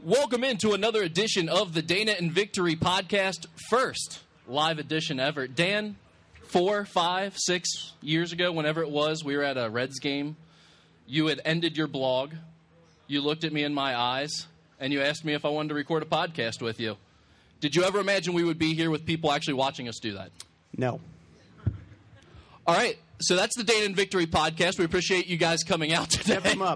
Welcome into another edition of the Dana and Victory podcast. First live edition ever. Dan, 4, 5, 6 years ago, whenever it was, we were at a Reds game. You had ended your blog. You looked at me in my eyes, and you asked me if I wanted to record a podcast with you. Did you ever imagine we would be here with people actually watching us do that? No. All right, so that's the Dana and Victory podcast. We appreciate you guys coming out today. Step them up.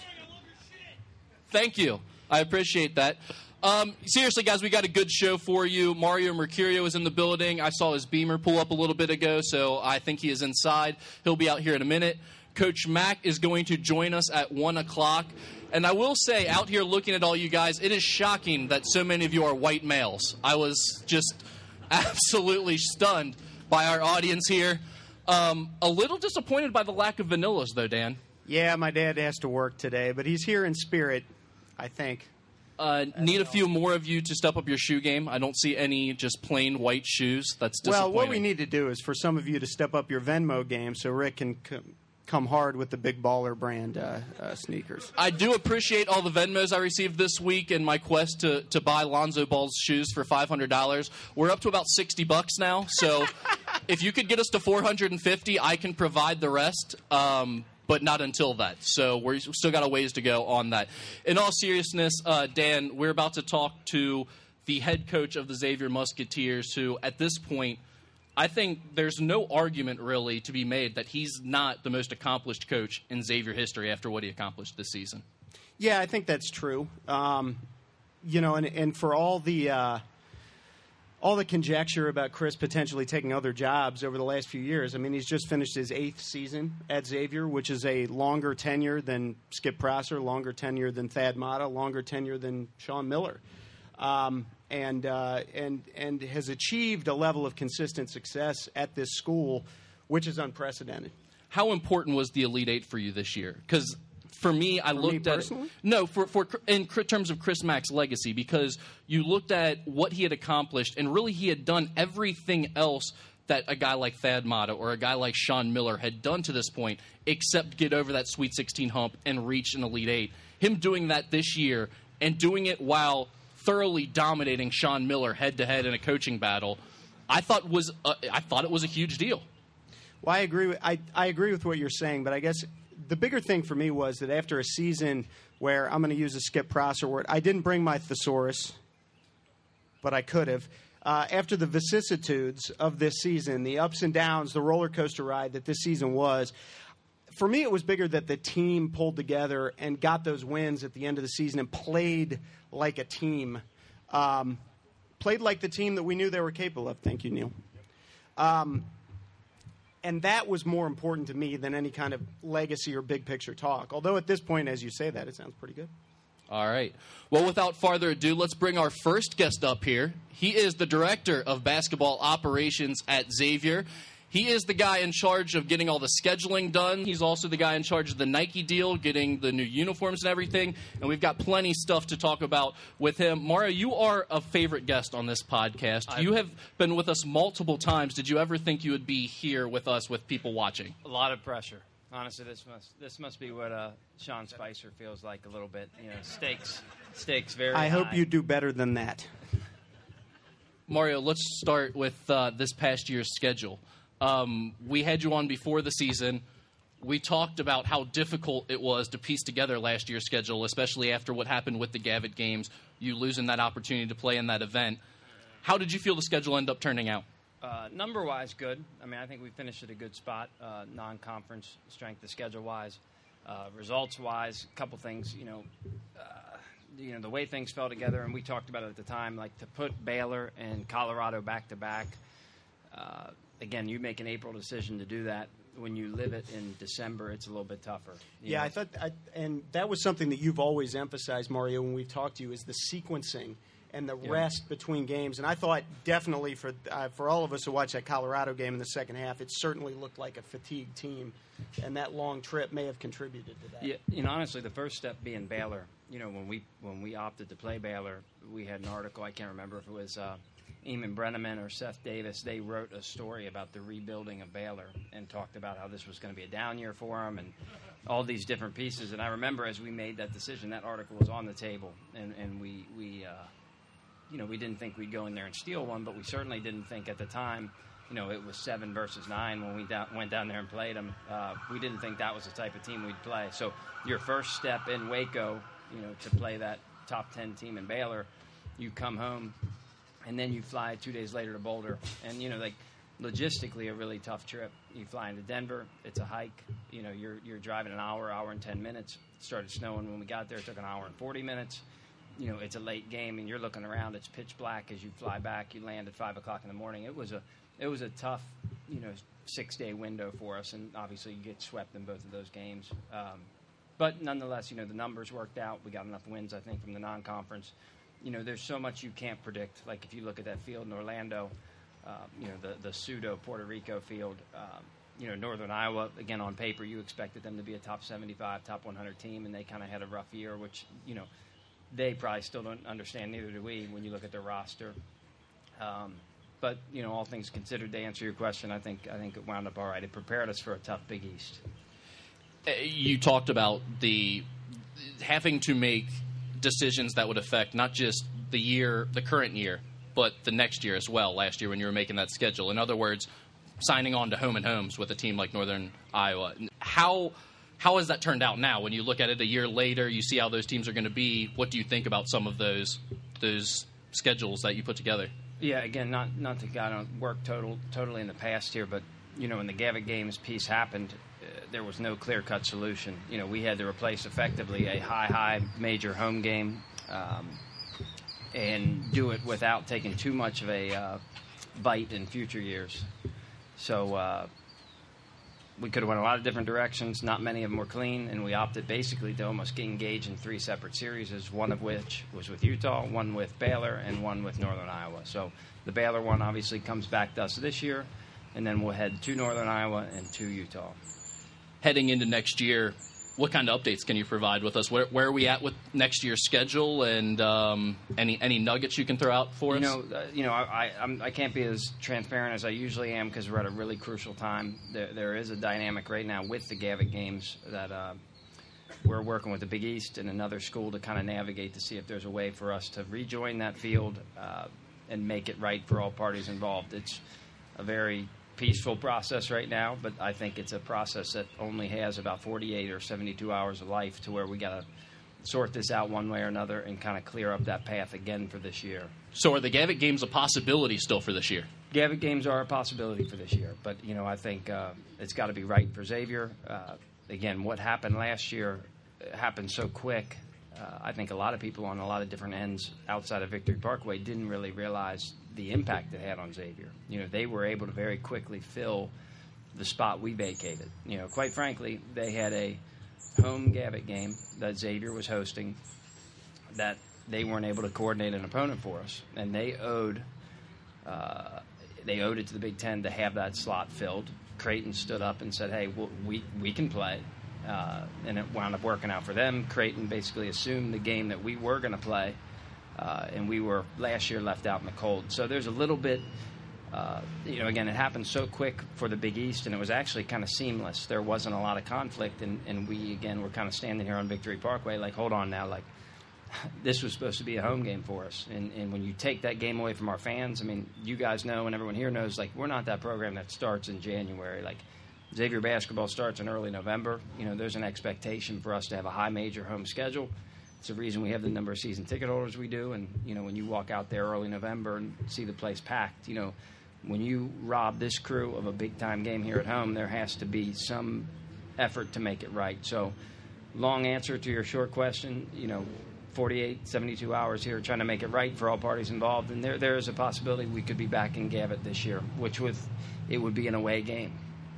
Thank you. I appreciate that. Seriously, guys, we got a good show for you. Mario Mercurio is in the building. I saw his beamer pull up a little bit ago, so I think he is inside. He'll be out here in a minute. Coach Mack is going to join us at 1 o'clock. And I will say, out here looking at all you guys, it is shocking that so many of you are white males. I was just absolutely stunned by our audience here. A little disappointed by the lack of vanillas, though, Dan. Yeah, my dad has to work today, but he's here in spirit, I think. Need a few more of you to step up your shoe game. I don't see any just plain white shoes. That's disappointing. Well, what we need to do is for some of you to step up your Venmo game so Rick can come hard with the Big Baller brand sneakers. I do appreciate all the Venmos I received this week in my quest to buy Lonzo Ball's shoes for $500. We're up to about $60 now, so if you could get us to $450, I can provide the rest. But not until that. So we're still got a ways to go on that. In all seriousness, Dan, we're about to talk to the head coach of the Xavier Musketeers, who at this point, I think there's no argument really to be made that he's not the most accomplished coach in Xavier history after what he accomplished this season. Yeah, I think that's true. And for all the conjecture about Chris potentially taking other jobs over the last few years, I mean, he's just finished his 8th season at Xavier, which is a longer tenure than Skip Prosser, longer tenure than Thad Matta, longer tenure than Sean Miller, and has achieved a level of consistent success at this school, which is unprecedented. How important was the Elite Eight for you this year? Because for me, I looked at it. No, for in terms of Chris Mack's legacy, because you looked at what he had accomplished, and really he had done everything else that a guy like Thad Matta or a guy like Sean Miller had done to this point, except get over that Sweet 16 hump and reach an Elite Eight. Him doing that this year and doing it while thoroughly dominating Sean Miller head-to-head in a coaching battle, I thought it was a huge deal. Well, I agree. I agree with what you're saying, but I guess the bigger thing for me was that after a season where I'm going to use a Skip Prosser word, I didn't bring my thesaurus, but I could have. After the vicissitudes of this season, the ups and downs, the roller coaster ride that this season was, for me it was bigger that the team pulled together and got those wins at the end of the season and played like a team. Played like the team that we knew they were capable of. Thank you, Neil. And that was more important to me than any kind of legacy or big picture talk. Although at this point, as you say that, it sounds pretty good. All right. Well, without further ado, let's bring our first guest up here. He is the director of basketball operations at Xavier. He is the guy in charge of getting all the scheduling done. He's also the guy in charge of the Nike deal, getting the new uniforms and everything. And we've got plenty of stuff to talk about with him. Mario, you are a favorite guest on this podcast. You have been with us multiple times. Did you ever think you would be here with us with people watching? A lot of pressure. Honestly, this must be what Sean Spicer feels like a little bit. You know, stakes very high. I hope you do better than that. Mario, let's start with this past year's schedule. We had you on before the season. We talked about how difficult it was to piece together last year's schedule, especially after what happened with the Gavitt games, you losing that opportunity to play in that event. How did you feel the schedule ended up turning out? Number-wise, good. I mean, I think we finished at a good spot, non-conference strength of schedule-wise. Results-wise, a couple things, the way things fell together, and we talked about it at the time, like to put Baylor and Colorado back-to-back. Again, you make an April decision to do that. When you live it in December, it's a little bit tougher. Yeah, I thought, and that was something that you've always emphasized, Mario, when we've talked to you, is the sequencing and the rest between games. And I thought definitely for all of us who watched that Colorado game in the second half, it certainly looked like a fatigued team, and that long trip may have contributed to that. Yeah, honestly, the first step being Baylor. When we opted to play Baylor, we had an article. I can't remember if it was Eamon Brenneman or Seth Davis, they wrote a story about the rebuilding of Baylor and talked about how this was going to be a down year for them and all these different pieces. And I remember as we made that decision, that article was on the table, and we didn't think we'd go in there and steal one, but we certainly didn't think at the time, it was 7 versus 9 when we went down there and played them. We didn't think that was the type of team we'd play. So your first step in Waco, to play that top 10 team in Baylor, you come home, and then you fly 2 days later to Boulder. And, logistically a really tough trip. You fly into Denver. It's a hike. You're driving an hour and 10 minutes. It started snowing when we got there. It took an hour and 40 minutes. It's a late game, and you're looking around. It's pitch black as you fly back. You land at 5 o'clock in the morning. It was a tough, 6-day window for us, and obviously you get swept in both of those games. But nonetheless, the numbers worked out. We got enough wins, I think, from the non-conference. There's so much you can't predict. Like if you look at that field in Orlando, the pseudo Puerto Rico field, Northern Iowa, again, on paper, you expected them to be a top 75, top 100 team, and they kind of had a rough year, which, they probably still don't understand, neither do we, when you look at their roster. But, all things considered, to answer your question, I think it wound up all right. It prepared us for a tough Big East. You talked about the having to make decisions that would affect not just the current year, but the next year as well, last year when you were making that schedule. In other words, signing on to home and homes with a team like Northern Iowa. How has that turned out now? When you look at it a year later, you see how those teams are going to be. What do you think about some of those schedules that you put together? Yeah, again, not to kind of work totally in the past here, but, when the Gavitt Games piece happened, there was no clear-cut solution. We had to replace effectively a high major home game and do it without taking too much of a bite in future years. So we could have went a lot of different directions. Not many of them were clean, and we opted basically to almost get engaged in 3 separate series, one of which was with Utah, one with Baylor, and one with Northern Iowa. So the Baylor one obviously comes back to us this year, and then we'll head to Northern Iowa and to Utah. Heading into next year, what kind of updates can you provide with us? Where are we at with next year's schedule, and any nuggets you can throw out for us? I can't be as transparent as I usually am because we're at a really crucial time. There is a dynamic right now with the Gavitt Games that we're working with the Big East and another school to kind of navigate to see if there's a way for us to rejoin that field and make it right for all parties involved. It's a very peaceful process right now, but I think it's a process that only has about 48 or 72 hours of life to where we got to sort this out one way or another and kind of clear up that path again for this year. So are the Gavitt Games a possibility still for this year? Gavitt Games are a possibility for this year, but, I think it's got to be right for Xavier. Again, what happened last year happened so quick. I think a lot of people on a lot of different ends outside of Victory Parkway didn't really realize the impact it had on Xavier. They were able to very quickly fill the spot we vacated. Quite frankly, they had a home Gavitt game that Xavier was hosting that they weren't able to coordinate an opponent for us, and they owed it to the Big Ten to have that slot filled. Creighton stood up and said, "Hey, we can play." And it wound up working out for them. Creighton basically assumed the game that we were going to play, and we were last year left out in the cold. So there's a little bit, again, it happened so quick for the Big East, and it was actually kind of seamless. There wasn't a lot of conflict, and we, again, were kind of standing here on Victory Parkway like, hold on now, like, this was supposed to be a home game for us. And when you take that game away from our fans, I mean, you guys know and everyone here knows, like, we're not that program that starts in January. Like, Xavier basketball starts in early November. There's an expectation for us to have a high major home schedule. It's the reason we have the number of season ticket holders we do. And, when you walk out there early November and see the place packed, when you rob this crew of a big-time game here at home, there has to be some effort to make it right. So, long answer to your short question, 48, 72 hours here trying to make it right for all parties involved. And there is a possibility we could be back in Gavitt this year, which it would be an away game.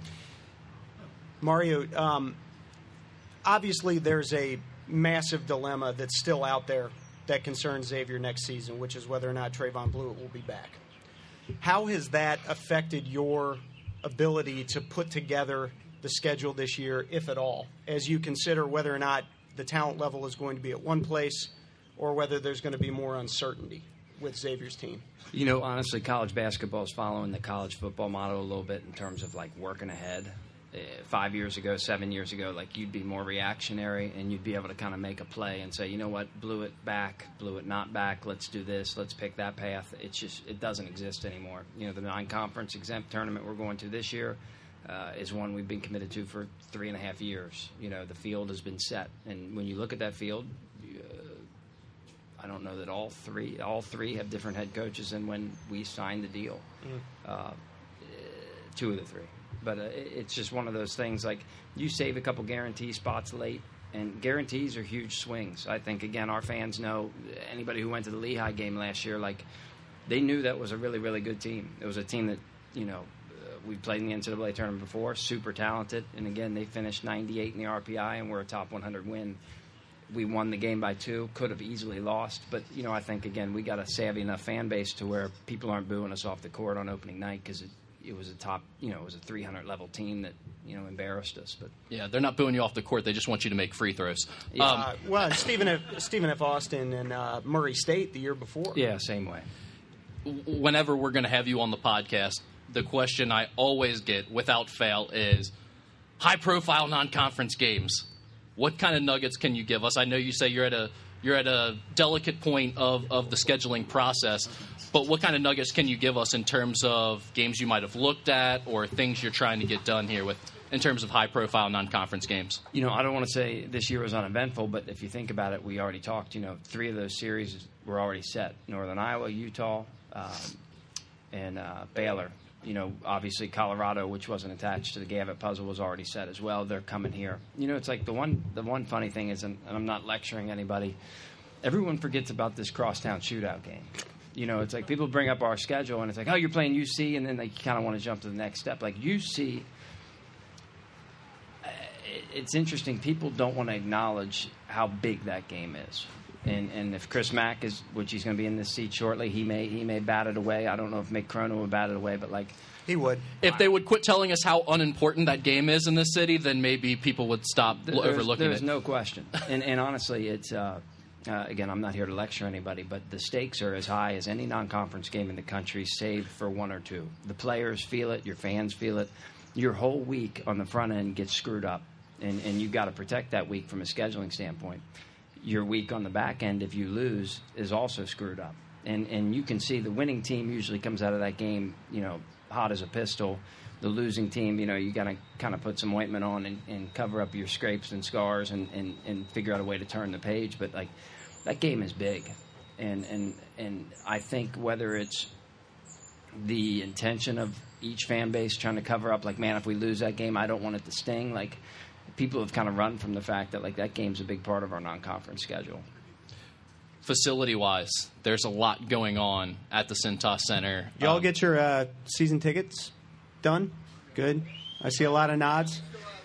Mario, obviously there's a massive dilemma that's still out there that concerns Xavier next season, which is whether or not Trayvon Blewett will be back. How has that affected your ability to put together the schedule this year, if at all, as you consider whether or not the talent level is going to be at one place or whether there's going to be more uncertainty with Xavier's team. You know, honestly, college basketball is following the college football model a little bit in terms of, like, working ahead. 5 years ago, 7 years ago, like, you'd be more reactionary and you'd be able to kind of make a play and say, you know what, blew it back, blew it not back, let's do this, let's pick that path. It's just, it doesn't exist anymore. You know, the non-conference exempt tournament we're going to this year is one we've been committed to for 3.5 years. You know, the field has been set. And when you look at that field, I don't know that all three have different head coaches than when we signed the deal. Two of the three. But it's just one of those things, like, you save a couple guarantee spots late, and guarantees are huge swings. I think, again, our fans know, anybody who went to the Lehigh game last year, like, they knew that was a really, really good team. It was a team that, you know, we played in the NCAA tournament before, super talented. And, again, they finished 98 in the RPI, and we're a top 100 win. We won the game by 2, could have easily lost. But, you know, I think, again, we got a savvy enough fan base to where people aren't booing us off the court on opening night because it was a top, you know, it was a 300-level team that, you know, embarrassed us. But yeah, they're not booing you off the court. They just want you to make free throws. Well, Stephen F. Austin and Murray State the year before. Yeah, same way. Whenever we're going to have you on the podcast, the question I always get, without fail, is high-profile non-conference games. What kind of nuggets can you give us? I know you say you're at a delicate point of the scheduling process, but what kind of nuggets can you give us in terms of games you might have looked at or things you're trying to get done here with in terms of high-profile non-conference games? You know, I don't want to say this year was uneventful, but if you think about it, we already talked. You know, 3 of those series were already set: Northern Iowa, Utah, and Baylor. You know, obviously Colorado, which wasn't attached to the Gavitt puzzle, was already set as well. They're coming here. You know, it's like the one funny thing is, and I'm not lecturing anybody, everyone forgets about this crosstown shootout game. You know, it's like people bring up our schedule, and it's like, oh, you're playing UC, and then they kind of want to jump to the next step. Like UC, it's interesting. People don't want to acknowledge how big that game is. And if Chris Mack is, which he's going to be in this seat shortly, he may bat it away. I don't know if Mick Cronin would bat it away, but like he would. If they would quit telling us how unimportant that game is in this city, then maybe people would stop overlooking it. There's no question. And honestly, it's again, I'm not here to lecture anybody, but the stakes are as high as any non-conference game in the country, save for 1 or 2. The players feel it, your fans feel it. Your whole week on the front end gets screwed up, and you've got to protect that week from a scheduling standpoint. Your week on the back end, if you lose, is also screwed up. And you can see the winning team usually comes out of that game, you know, hot as a pistol. The losing team, you know, you got to kind of put some ointment on and cover up your scrapes and scars and figure out a way to turn the page. But, like, that game is big. And I think whether it's the intention of each fan base trying to cover up, like, man, if we lose that game, I don't want it to sting, like, people have kind of run from the fact that, like, that game's a big part of our non-conference schedule. Facility-wise, there's a lot going on at the Cintas Center. Y'all get your season tickets done? Good. I see a lot of nods.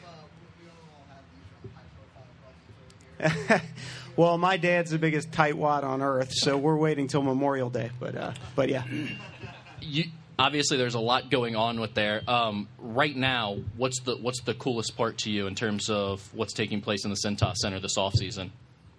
Well, my dad's the biggest tightwad on earth, so we're waiting till Memorial Day. But yeah. Obviously, there's a lot going on with there. Right now, what's the coolest part to you in terms of what's taking place in the Cintas Center this offseason?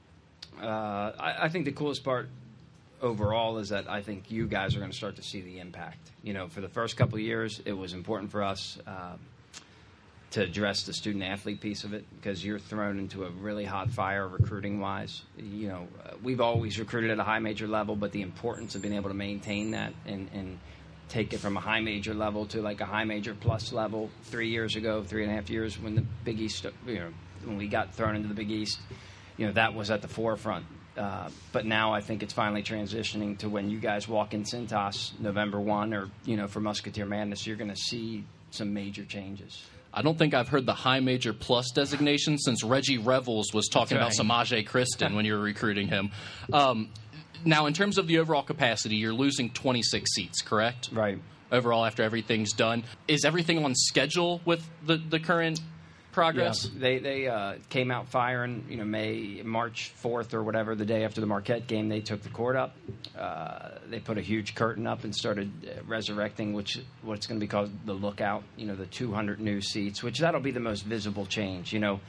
I think the coolest part overall is that I think you guys are going to start to see the impact. You know, for the first couple of years, it was important for us to address the student-athlete piece of it because you're thrown into a really hot fire recruiting-wise. You know, we've always recruited at a high major level, but the importance of being able to maintain that and take it from a high major level to like a high major plus level 3 years ago, 3.5 years when the Big East, you know, when we got thrown into the Big East, you know, that was at the forefront. But now I think it's finally transitioning to when you guys walk in Cintas November 1 or, you know, for Musketeer Madness, you're going to see some major changes. I don't think I've heard the high major plus designation since Reggie Revels was talking about Samaje Kristen when you were recruiting him. Now, in terms of the overall capacity, you're losing 26 seats, correct? Right. Overall, after everything's done. Is everything on schedule with the current progress? Yeah. They came out firing, you know, March 4th or whatever, the day after the Marquette game, they took the court up. They put a huge curtain up and started resurrecting what's going to be called the Lookout, you know, the 200 new seats, which that'll be the most visible change. You know,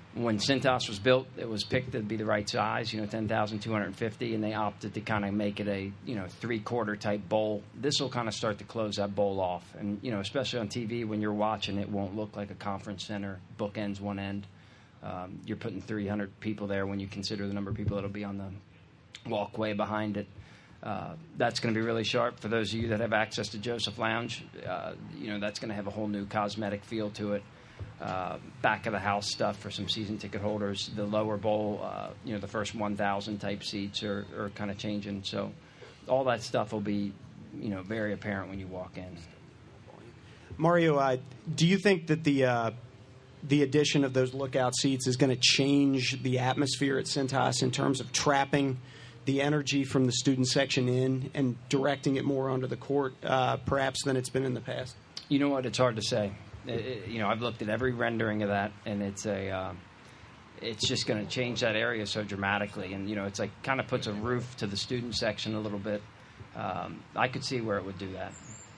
when Cintas was built, it was picked to be the right size, 10,250, and they opted to kind of make it a, 3-quarter type bowl. This will kind of start to close that bowl off. And, especially on TV, when you're watching, it won't look like a conference center, bookends one end. You're putting 300 people there when you consider the number of people that'll be on the walkway behind it. That's going to be really sharp. For those of you that have access to Joseph Lounge, that's going to have a whole new cosmetic feel to it. Back of the house stuff for some season ticket holders. The lower bowl, the first 1,000 type seats are kind of changing. So all that stuff will be, very apparent when you walk in. Mario, do you think that the addition of those lookout seats is going to change the atmosphere at Cintas in terms of trapping the energy from the student section in and directing it more onto the court, perhaps, than it's been in the past? You know what? It's hard to say. I've looked at every rendering of that, and it's just going to change that area so dramatically. And, it's like kind of puts a roof to the student section a little bit. I could see where it would do that.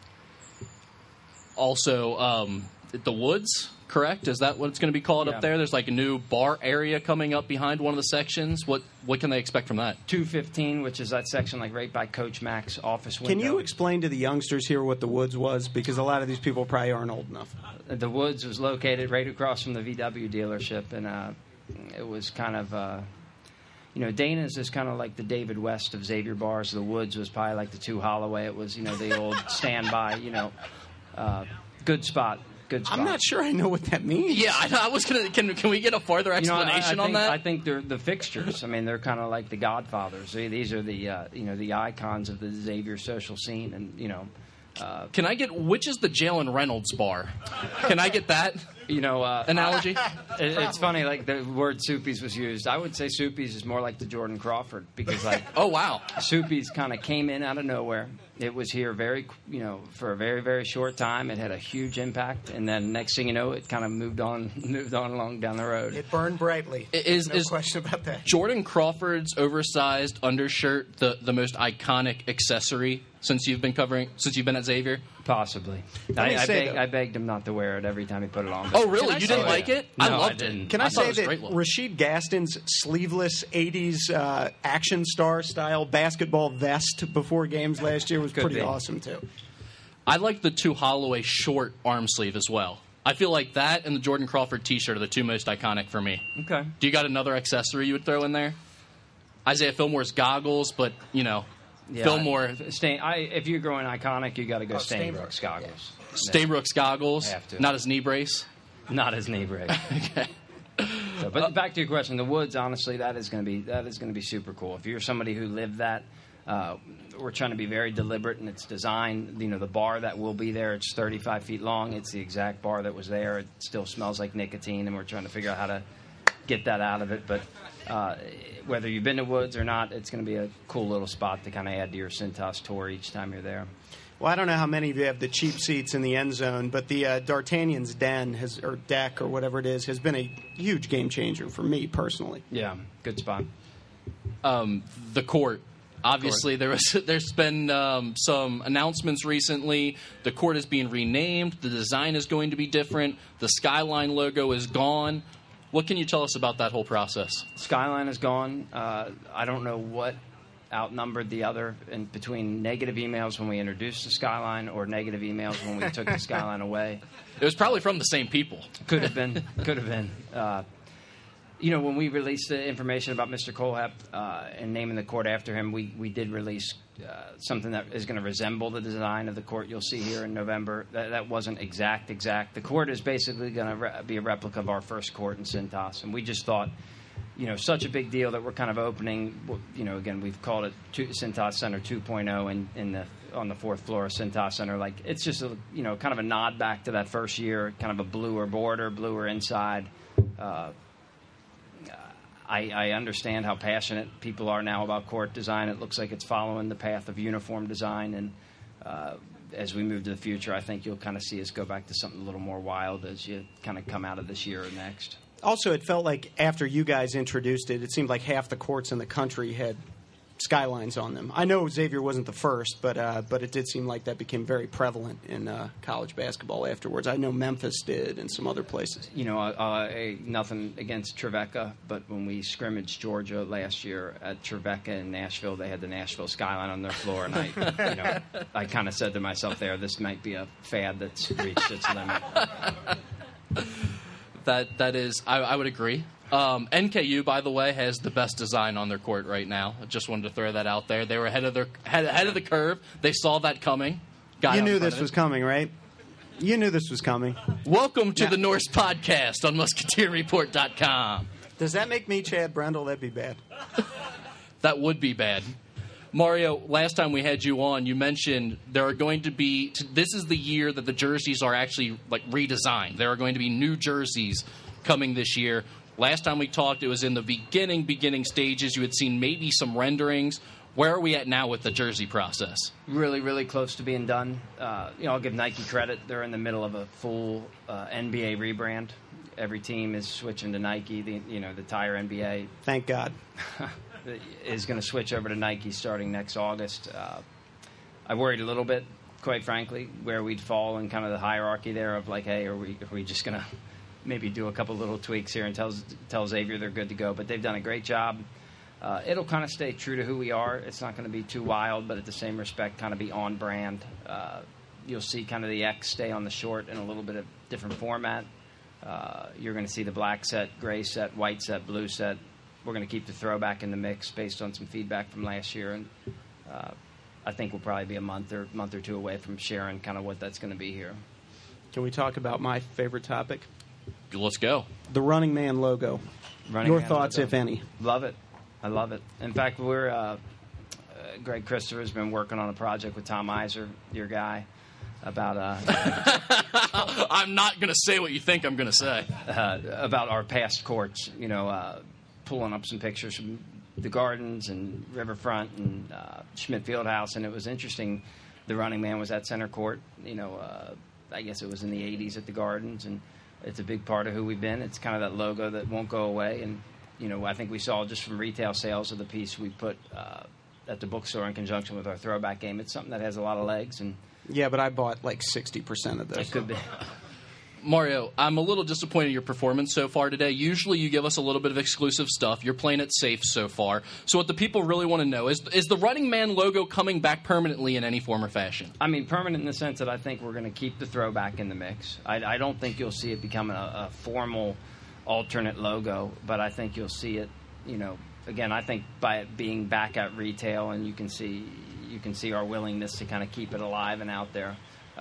Also, the Woods, correct? Is that what it's going to be called up there? There's like a new bar area coming up behind one of the sections. What can they expect from that? 215, which is that section like right by Coach Mack's office window. Can you explain to the youngsters here what the Woods was? Because a lot of these people probably aren't old enough. The Woods was located right across from the VW dealership, and it was kind of, Dana's is kind of like the David West of Xavier bars. The Woods was probably like the 2 Holloway. It was, the old standby, good spot. Good spot. I'm not sure I know what that means. Yeah, I was going to... Can we get a farther explanation on that? I think they're the fixtures. I mean, they're kind of like the Godfathers. These are the, the icons of the Xavier social scene, and, can I get... Which is the Jalen Reynolds bar? Can I get that, analogy? It's funny, like, the word Soupies was used. I would say Soupies is more like the Jordan Crawford, because, like... Oh, wow. Soupies kind of came in out of nowhere. It was here for a very, very short time. It had a huge impact, and then next thing you know, it kind of moved on along down the road. It burned brightly. Is question about that. Jordan Crawford's oversized undershirt the most iconic accessory since you've been at Xavier? Possibly. I begged him not to wear it every time he put it on. Oh, really? You didn't like it? No, I loved it. It. Can I say that great look. Rashid Gaston's sleeveless 80s action star style basketball vest before games last year was pretty awesome, too? I like the 2 Holloway short arm sleeve as well. I feel like that and the Jordan Crawford T-shirt are the 2 most iconic for me. Okay. Do you got another accessory you would throw in there? Isaiah Fillmore's goggles, but, Fillmore... if you're going iconic, you got to go Stainbrooks goggles. Stainbrooks goggles, have to. not his knee brace? Not his knee brace. Okay. But back to your question, the Woods, honestly, that is going to be super cool. If you're somebody who lived that, we're trying to be very deliberate in its design. The bar that will be there, it's 35 feet long. It's the exact bar that was there. It still smells like nicotine, and we're trying to figure out how to get that out of it. But whether you've been to Woods or not, it's going to be a cool little spot to kind of add to your Cintas tour each time you're there. Well, I don't know how many of you have the cheap seats in the end zone, but the D'Artagnan's Den or deck or whatever it is has been a huge game changer for me personally. Yeah, good spot. The court. Obviously, there's been some announcements recently. The court is being renamed. The design is going to be different. The Skyline logo is gone. What can you tell us about that whole process? Skyline is gone. I don't know what outnumbered the other in between negative emails when we introduced the Skyline or negative emails when we took the Skyline away. It was probably from the same people. Could have been. When we released the information about Mr. Kohlhepp and naming the court after him, we did release something that is going to resemble the design of the court you'll see here in November. That wasn't exact. The court is basically going to be a replica of our first court in Cintas, and we just thought, such a big deal that we're kind of opening. Again, we've called it Cintas Center 2.0 on the 4th floor of Cintas Center. Like, it's just a kind of a nod back to that first year, kind of a bluer border, bluer inside. I understand how passionate people are now about court design. It looks like it's following the path of uniform design, and as we move to the future, I think you'll kind of see us go back to something a little more wild as you kind of come out of this year or next. Also, it felt like after you guys introduced it, it seemed like half the courts in the country had skylines on them. I know Xavier wasn't the first, but it did seem like that became very prevalent in college basketball afterwards. I know Memphis did and some other places. Nothing against Trevecca, but when we scrimmaged Georgia last year at Trevecca in Nashville, they had the Nashville skyline on their floor, and I kind of said to myself there, this might be a fad that's reached its limit. That is, I would agree. NKU, by the way, has the best design on their court right now. I just wanted to throw that out there. They were ahead of the curve. They saw that coming. You knew this was coming, right? You knew this was coming. Welcome to the Norse Podcast on MusketeerReport.com. Does that make me Chad Brendel? That'd be bad. That would be bad. Mario, last time we had you on, you mentioned there are going to be – this is the year that the jerseys are actually redesigned. There are going to be new jerseys coming this year. Last time we talked, it was in the beginning stages. You had seen maybe some renderings. Where are we at now with the jersey process? Really, really close to being done. I'll give Nike credit. They're in the middle of a full NBA rebrand. Every team is switching to Nike. The entire NBA. Thank God. Is going to switch over to Nike starting next August. I worried a little bit, quite frankly, where we'd fall in kind of the hierarchy there of hey, are we just going to maybe do a couple little tweaks here and tell Xavier they're good to go. But they've done a great job. It'll kind of stay true to who we are. It's not going to be too wild, but at the same respect, kind of be on brand. You'll see kind of the X stay on the short in a little bit of different format. You're going to see the black set, gray set, white set, blue set. We're going to keep the throwback in the mix based on some feedback from last year. And I think we'll probably be a month or two away from sharing kind of what that's going to be here. Can we talk about my favorite topic? Let's go. The Running Man logo. Your thoughts, if any? Love it. I love it. In fact, we're Greg Christopher has been working on a project with Tom Iser, your guy, about I'm not going to say what you think I'm going to say. About our past courts, pulling up some pictures from the Gardens and Riverfront and Schmidt Fieldhouse, and it was interesting. The Running Man was at center court. I guess it was in the 80s at the Gardens, and it's a big part of who we've been. It's kind of that logo that won't go away, and I think we saw just from retail sales of the piece we put at the bookstore in conjunction with our throwback game. It's something that has a lot of legs. And yeah, but I bought 60% of those. It could be. Mario, I'm a little disappointed in your performance so far today. Usually you give us a little bit of exclusive stuff. You're playing it safe so far. So what the people really want to know is the Running Man logo coming back permanently in any form or fashion? I mean, permanent in the sense that I think we're going to keep the throwback in the mix. I don't think you'll see it become a formal alternate logo, but I think you'll see it, again, I think by it being back at retail, and you can see our willingness to kind of keep it alive and out there.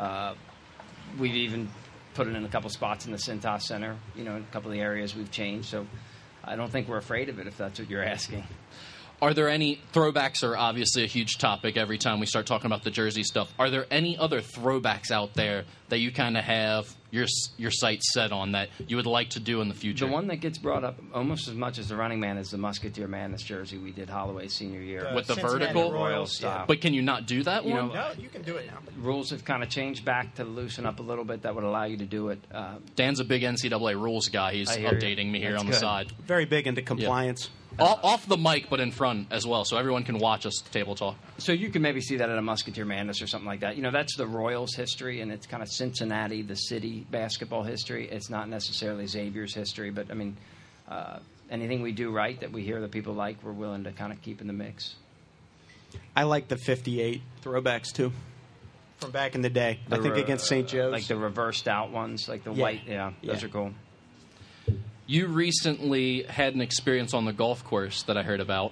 We've even put it in a couple spots in the Cintas Center, in a couple of the areas we've changed. So I don't think we're afraid of it, if that's what you're asking. Are there any throwbacks are obviously a huge topic every time we start talking about the jersey stuff. Are there any other throwbacks out there that you kind of have your sights set on that you would like to do in the future? The one that gets brought up almost as much as the Running Man is the Musketeer Madness jersey we did Holloway's senior year. With the Cincinnati vertical Royals style. But can you not do that one? No, you can do it now. Rules have kind of changed back to loosen up a little bit that would allow you to do it. Dan's a big NCAA rules guy. He's updating me here That's on the good. side. Very big into compliance. Off the mic, but in front as well, so everyone can watch us table talk. So you can maybe see that at a Musketeer Madness or something like that. That's the Royals' history, and it's kind of Cincinnati, the city basketball history. It's not necessarily Xavier's history, but, anything we do right that we hear that people like, we're willing to kind of keep in the mix. I like the 58 throwbacks, too, from back in the day. I think against St. Joe's. Like the reversed out ones, like the white. Yeah, those are cool. You recently had an experience on the golf course that I heard about.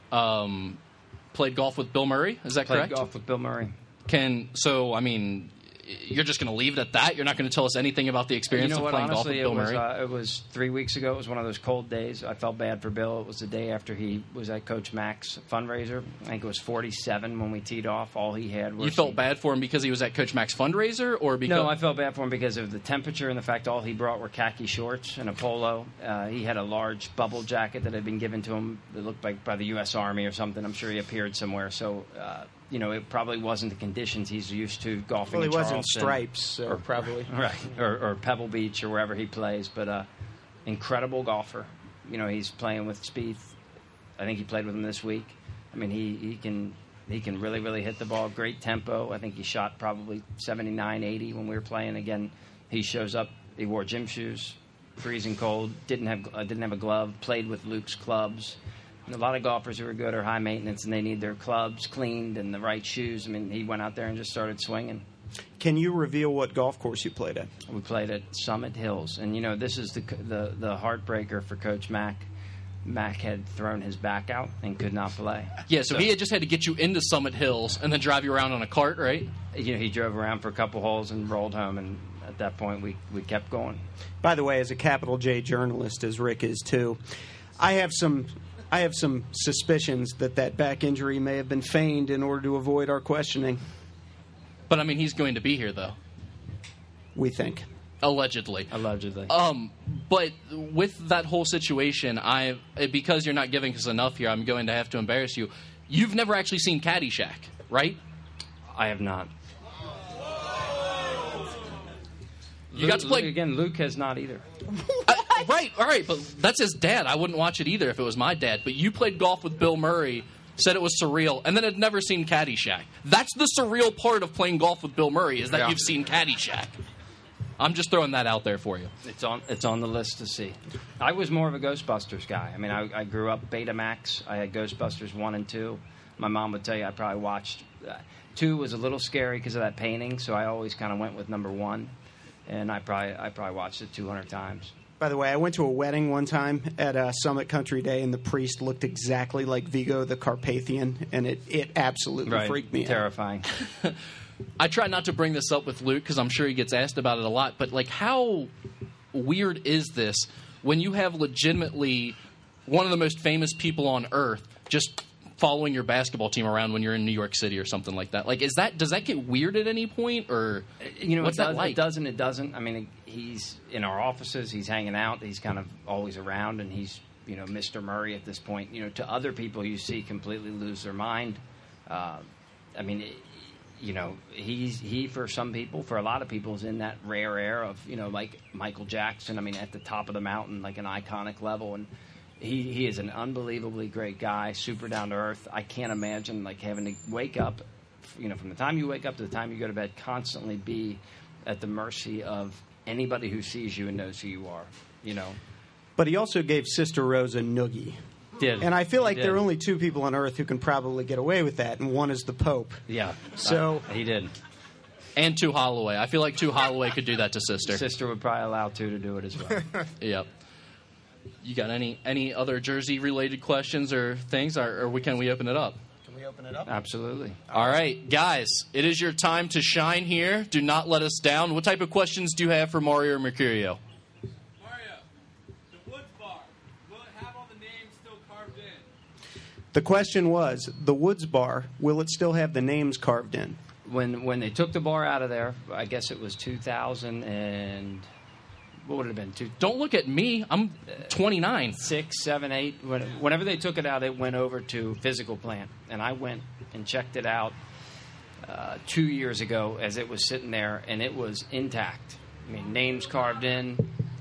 Played golf with Bill Murray, is that correct? Played golf with Bill Murray. You're just going to leave it at that? You're not going to tell us anything about the experience of playing golf with Bill Murray? It was 3 weeks ago. It was one of those cold days. I felt bad for Bill. It was the day after he was at Coach Mack's fundraiser. I think it was 47 when we teed off. All he had was... You felt bad for him because he was at Coach Mack's fundraiser? Or because... No, I felt bad for him because of the temperature and the fact all he brought were khaki shorts and a polo. He had a large bubble jacket that had been given to him that looked like by the U.S. Army or something. I'm sure he appeared somewhere. So... it probably wasn't the conditions he's used to golfing in Charleston. Well, he wasn't Stripes, or probably. Right, or Pebble Beach or wherever he plays. But incredible golfer. He's playing with Spieth. I think he played with him this week. I mean, he can really, really hit the ball. Great tempo. I think he shot probably 79, 80 when we were playing. Again, he shows up. He wore gym shoes, freezing cold. Didn't have a glove. Played with Luke's clubs. And a lot of golfers who are good are high maintenance, and they need their clubs cleaned and the right shoes. I mean, he went out there and just started swinging. Can you reveal what golf course you played at? We played at Summit Hills, and this is the heartbreaker for Coach Mack. Mack had thrown his back out and could not play. Yeah, so he had just had to get you into Summit Hills and then drive you around on a cart, right? He drove around for a couple holes and rolled home, and at that point we kept going. By the way, as a capital J journalist, as Rick is too, I have some suspicions that back injury may have been feigned in order to avoid our questioning. But, I mean, he's going to be here, though. We think. Allegedly. But with that whole situation, because you're not giving us enough here, I'm going to have to embarrass you. You've never actually seen Caddyshack, right? I have not. You got to play again. Luke has not either. Right, all right, but that's his dad. I wouldn't watch it either if it was my dad. But you played golf with Bill Murray, said it was surreal, and then had never seen Caddyshack. That's the surreal part of playing golf with Bill Murray, is that you've seen Caddyshack. I'm just throwing that out there for you. It's on the list to see. I was more of a Ghostbusters guy. I mean, I grew up Betamax. I had Ghostbusters 1 and 2. My mom would tell you I probably watched 2 was a little scary because of that painting, so I always kind of went with number 1, and I probably watched it 200 times. By the way, I went to a wedding one time at Summit Country Day, and the priest looked exactly like Vigo the Carpathian, and it absolutely freaked me out. Terrifying. I try not to bring this up with Luke because I'm sure he gets asked about it a lot, but how weird is this when you have legitimately one of the most famous people on earth just following your basketball team around when you're in New York City or something like that? Does that get weird at any point, or what's that like? It does and it doesn't. I mean, he's in our offices. He's hanging out. He's kind of always around, and he's Mr. Murray at this point. To other people, you see completely lose their mind. He for some people, for a lot of people, is in that rare air of like Michael Jackson. I mean, at the top of the mountain, like an iconic level, and he is an unbelievably great guy, super down to earth. I can't imagine like having to wake up, from the time you wake up to the time you go to bed, constantly be at the mercy of anybody who sees you and knows who you are. But he also gave Sister Rose a noogie. And I feel like there are only 2 people on earth who can probably get away with that, and one is the Pope. Yeah. So he did. And 2 Holloway. I feel like 2 Holloway could do that to Sister. Sister would probably allow 2 to do it as well. Yep. You got any other Jersey-related questions or things, or can we open it up? Can we open it up? Absolutely. All right, guys, it is your time to shine here. Do not let us down. What type of questions do you have for Mario Mercurio? The question was, the Woods Bar, will it still have the names carved in? When they took the bar out of there, I guess it was 2000 and... What would it have been? Don't look at me. I'm 29. 6, 7, 8. Whenever they took it out, it went over to physical plant. And I went and checked it out 2 years ago as it was sitting there, and it was intact. I mean, names carved in.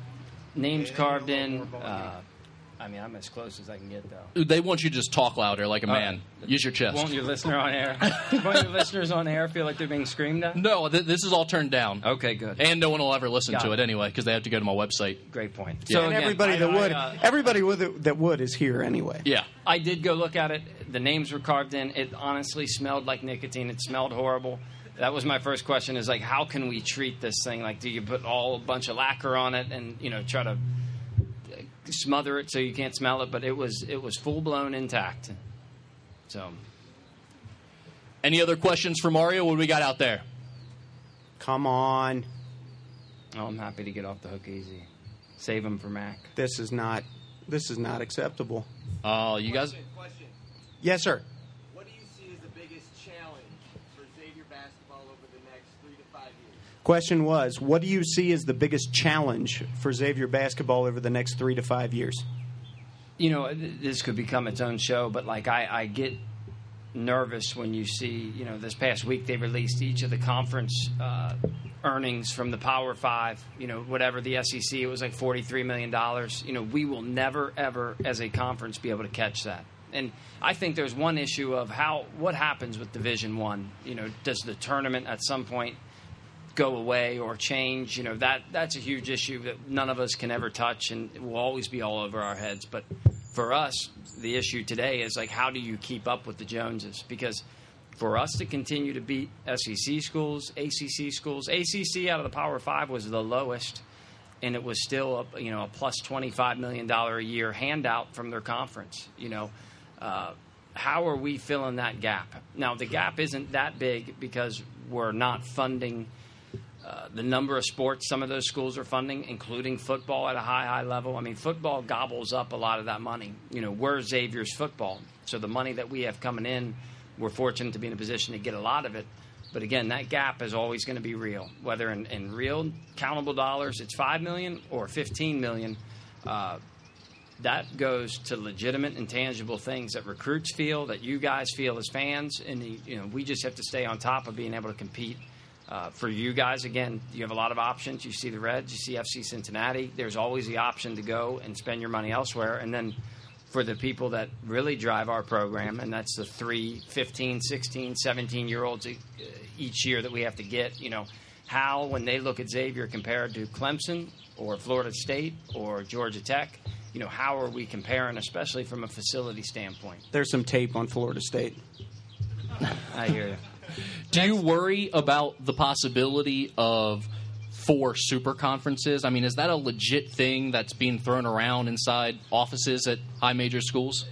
I'm as close as I can get, though. They want you to just talk louder like a man. Use your chest. Won't your listener on air? Won't your listeners on air feel like they're being screamed at? No, this is all turned down. Okay, good. And no one will ever listen to it anyway because they have to go to my website. Great point. Yeah. So and again, everybody that would is here anyway. Yeah. I did go look at it. The names were carved in. It honestly smelled like nicotine. It smelled horrible. That was my first question, is like, how can we treat this thing? Like, do you put a bunch of lacquer on it and, try to smother it so you can't smell it? But it was full-blown intact. So, any other questions for Mario? What do we got out there? Come on. Oh, I'm happy to get off the hook easy. Save him for Mac. This is not acceptable. Oh, you guys... Question. Yes, sir. What do you see as the biggest challenge for Xavier basketball over the next 3 to 5 years? Question was, what do you see as the biggest challenge for Xavier basketball over the next 3 to 5 years? This could become its own show, but like I get nervous when you see, this past week they released each of the conference earnings from the Power Five, whatever the SEC, it was like $43 million. We will never, ever, as a conference, be able to catch that. And I think there's one issue of what happens with Division I. Does the tournament at some point go away or change? That's a huge issue that none of us can ever touch, and it will always be all over our heads. But for us, the issue today is how do you keep up with the Joneses? Because for us to continue to beat SEC schools, ACC out of the Power 5 was the lowest, and it was still a plus $25 million a year handout from their conference. How are we filling that gap? Now, the gap isn't that big because we're not funding the number of sports some of those schools are funding, including football at a high level. I mean, football gobbles up a lot of that money. We're Xavier's football. So the money that we have coming in, we're fortunate to be in a position to get a lot of it. But again, that gap is always going to be real. Whether in real countable dollars it's $5 million or $15 million, that goes to legitimate and tangible things that recruits feel, that you guys feel as fans. And we just have to stay on top of being able to compete. For you guys, again, you have a lot of options. You see the Reds, you see FC Cincinnati. There's always the option to go and spend your money elsewhere. And then for the people that really drive our program, and that's the 3, 15, 16, 17-year-olds each year that we have to get, how, when they look at Xavier compared to Clemson or Florida State or Georgia Tech, how are we comparing, especially from a facility standpoint? There's some tape on Florida State. I hear you. Do you worry about the possibility of 4 super conferences? I mean, is that a legit thing that's being thrown around inside offices at high major schools?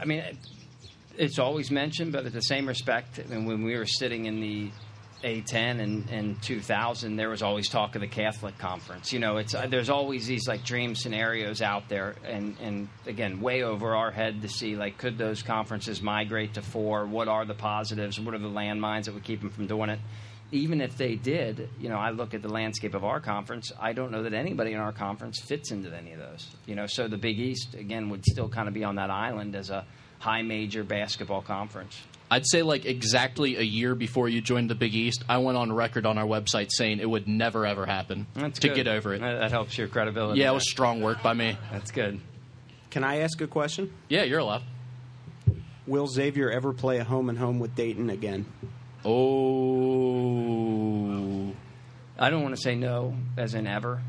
It's always mentioned, but at the same respect, when we were sitting in the A10 in 2000, there was always talk of the Catholic Conference. There's always these dream scenarios out there, and again, way over our head to see could those conferences migrate to 4? What are the positives? What are the landmines that would keep them from doing it? Even if they did, I look at the landscape of our conference. I don't know that anybody in our conference fits into any of those. So the Big East again would still kind of be on that island as a high major basketball conference. I'd say exactly a year before you joined the Big East, I went on record on our website saying it would never, ever happen. That's to good. Get over it. That helps your credibility. Yeah, it was strong work by me. That's good. Can I ask a question? Yeah, you're allowed. Will Xavier ever play a home-and-home with Dayton again? Oh. I don't want to say no, as in ever.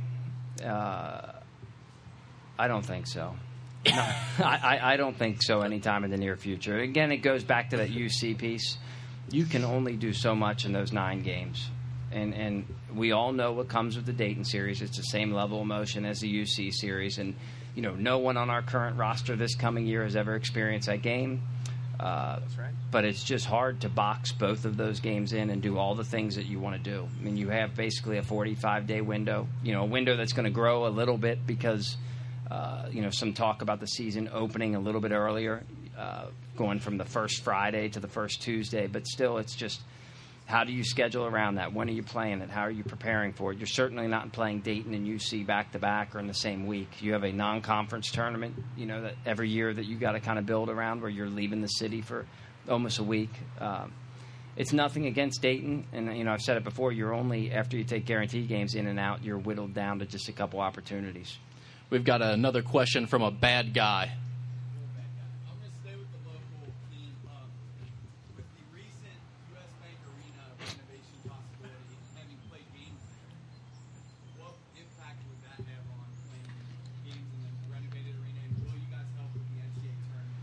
I don't think so. No, I don't think so anytime in the near future. Again, it goes back to that UC piece. You can only do so much in those 9 games. And we all know what comes with the Dayton series. It's the same level of emotion as the UC series. And, no one on our current roster this coming year has ever experienced that game. That's right. But it's just hard to box both of those games in and do all the things that you want to do. I mean, you have basically a 45-day window, a window that's going to grow a little bit because – some talk about the season opening a little bit earlier, going from the first Friday to the first Tuesday. But still, it's just how do you schedule around that? When are you playing it? How are you preparing for it? You're certainly not playing Dayton and UC back-to-back or in the same week. You have a non-conference tournament, that every year that you got to kind of build around where you're leaving the city for almost a week. It's nothing against Dayton. And, I've said it before, you're only, after you take guarantee games in and out, you're whittled down to just a couple opportunities. We've got another question from a bad guy. I'm going to stay with the local team. With the recent U.S. Bank Arena renovation possibility and having played games there, what impact would that have on playing games in the renovated arena? And will you guys help with the NCAA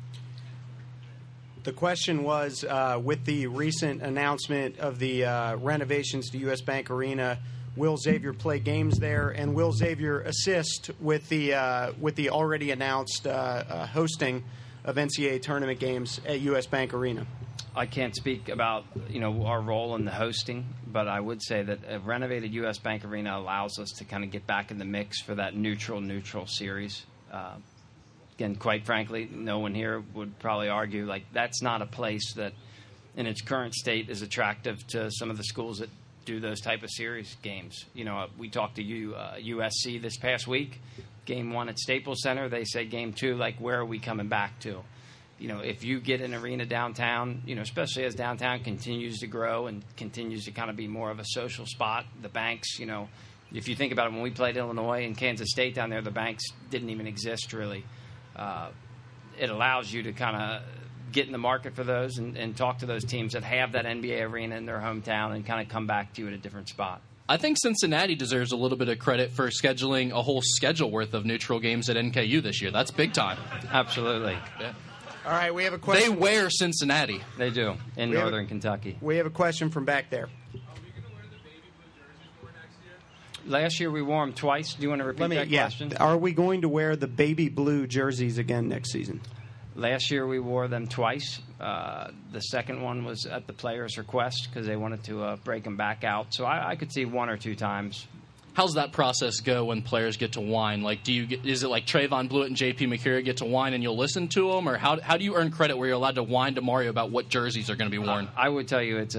tournament? The question was, with the recent announcement of the renovations to U.S. Bank Arena, will Xavier play games there, and will Xavier assist with the already announced hosting of NCAA tournament games at U.S. Bank Arena? I can't speak about our role in the hosting, but I would say that a renovated U.S. Bank Arena allows us to kind of get back in the mix for that neutral series. Again, quite frankly, no one here would probably argue that's not a place that, in its current state, is attractive to some of the schools that do those type of series games. We talked to USC this past week. Game 1 at Staples Center. They said Game 2, where are we coming back to? If you get an arena downtown, especially as downtown continues to grow and continues to kind of be more of a social spot, the banks, if you think about it, when we played Illinois and Kansas State down there, the banks didn't even exist really. It allows you to kind of get in the market for those and talk to those teams that have that NBA arena in their hometown and kind of come back to you at a different spot. I think Cincinnati deserves a little bit of credit for scheduling a whole schedule worth of neutral games at NKU this year. That's big time. Absolutely. Yeah. All right, we have a They question. wear Cincinnati. They do in We have- northern Kentucky. We have a question from back there. Are we going to wear the baby blue jerseys for next year? Last year we wore them twice. Do you want to repeat that question? Are we going to wear the baby blue jerseys again next season? Last year we wore them twice. The second one was at the players' request because they wanted to break them back out. So I could see 1 or 2 times. How's that process go when players get to whine? Like, is it like Trayvon Blewett and J.P. McCurry get to whine and you'll listen to them, or how do you earn credit where you're allowed to whine to Mario about what jerseys are going to be worn? I would tell you it's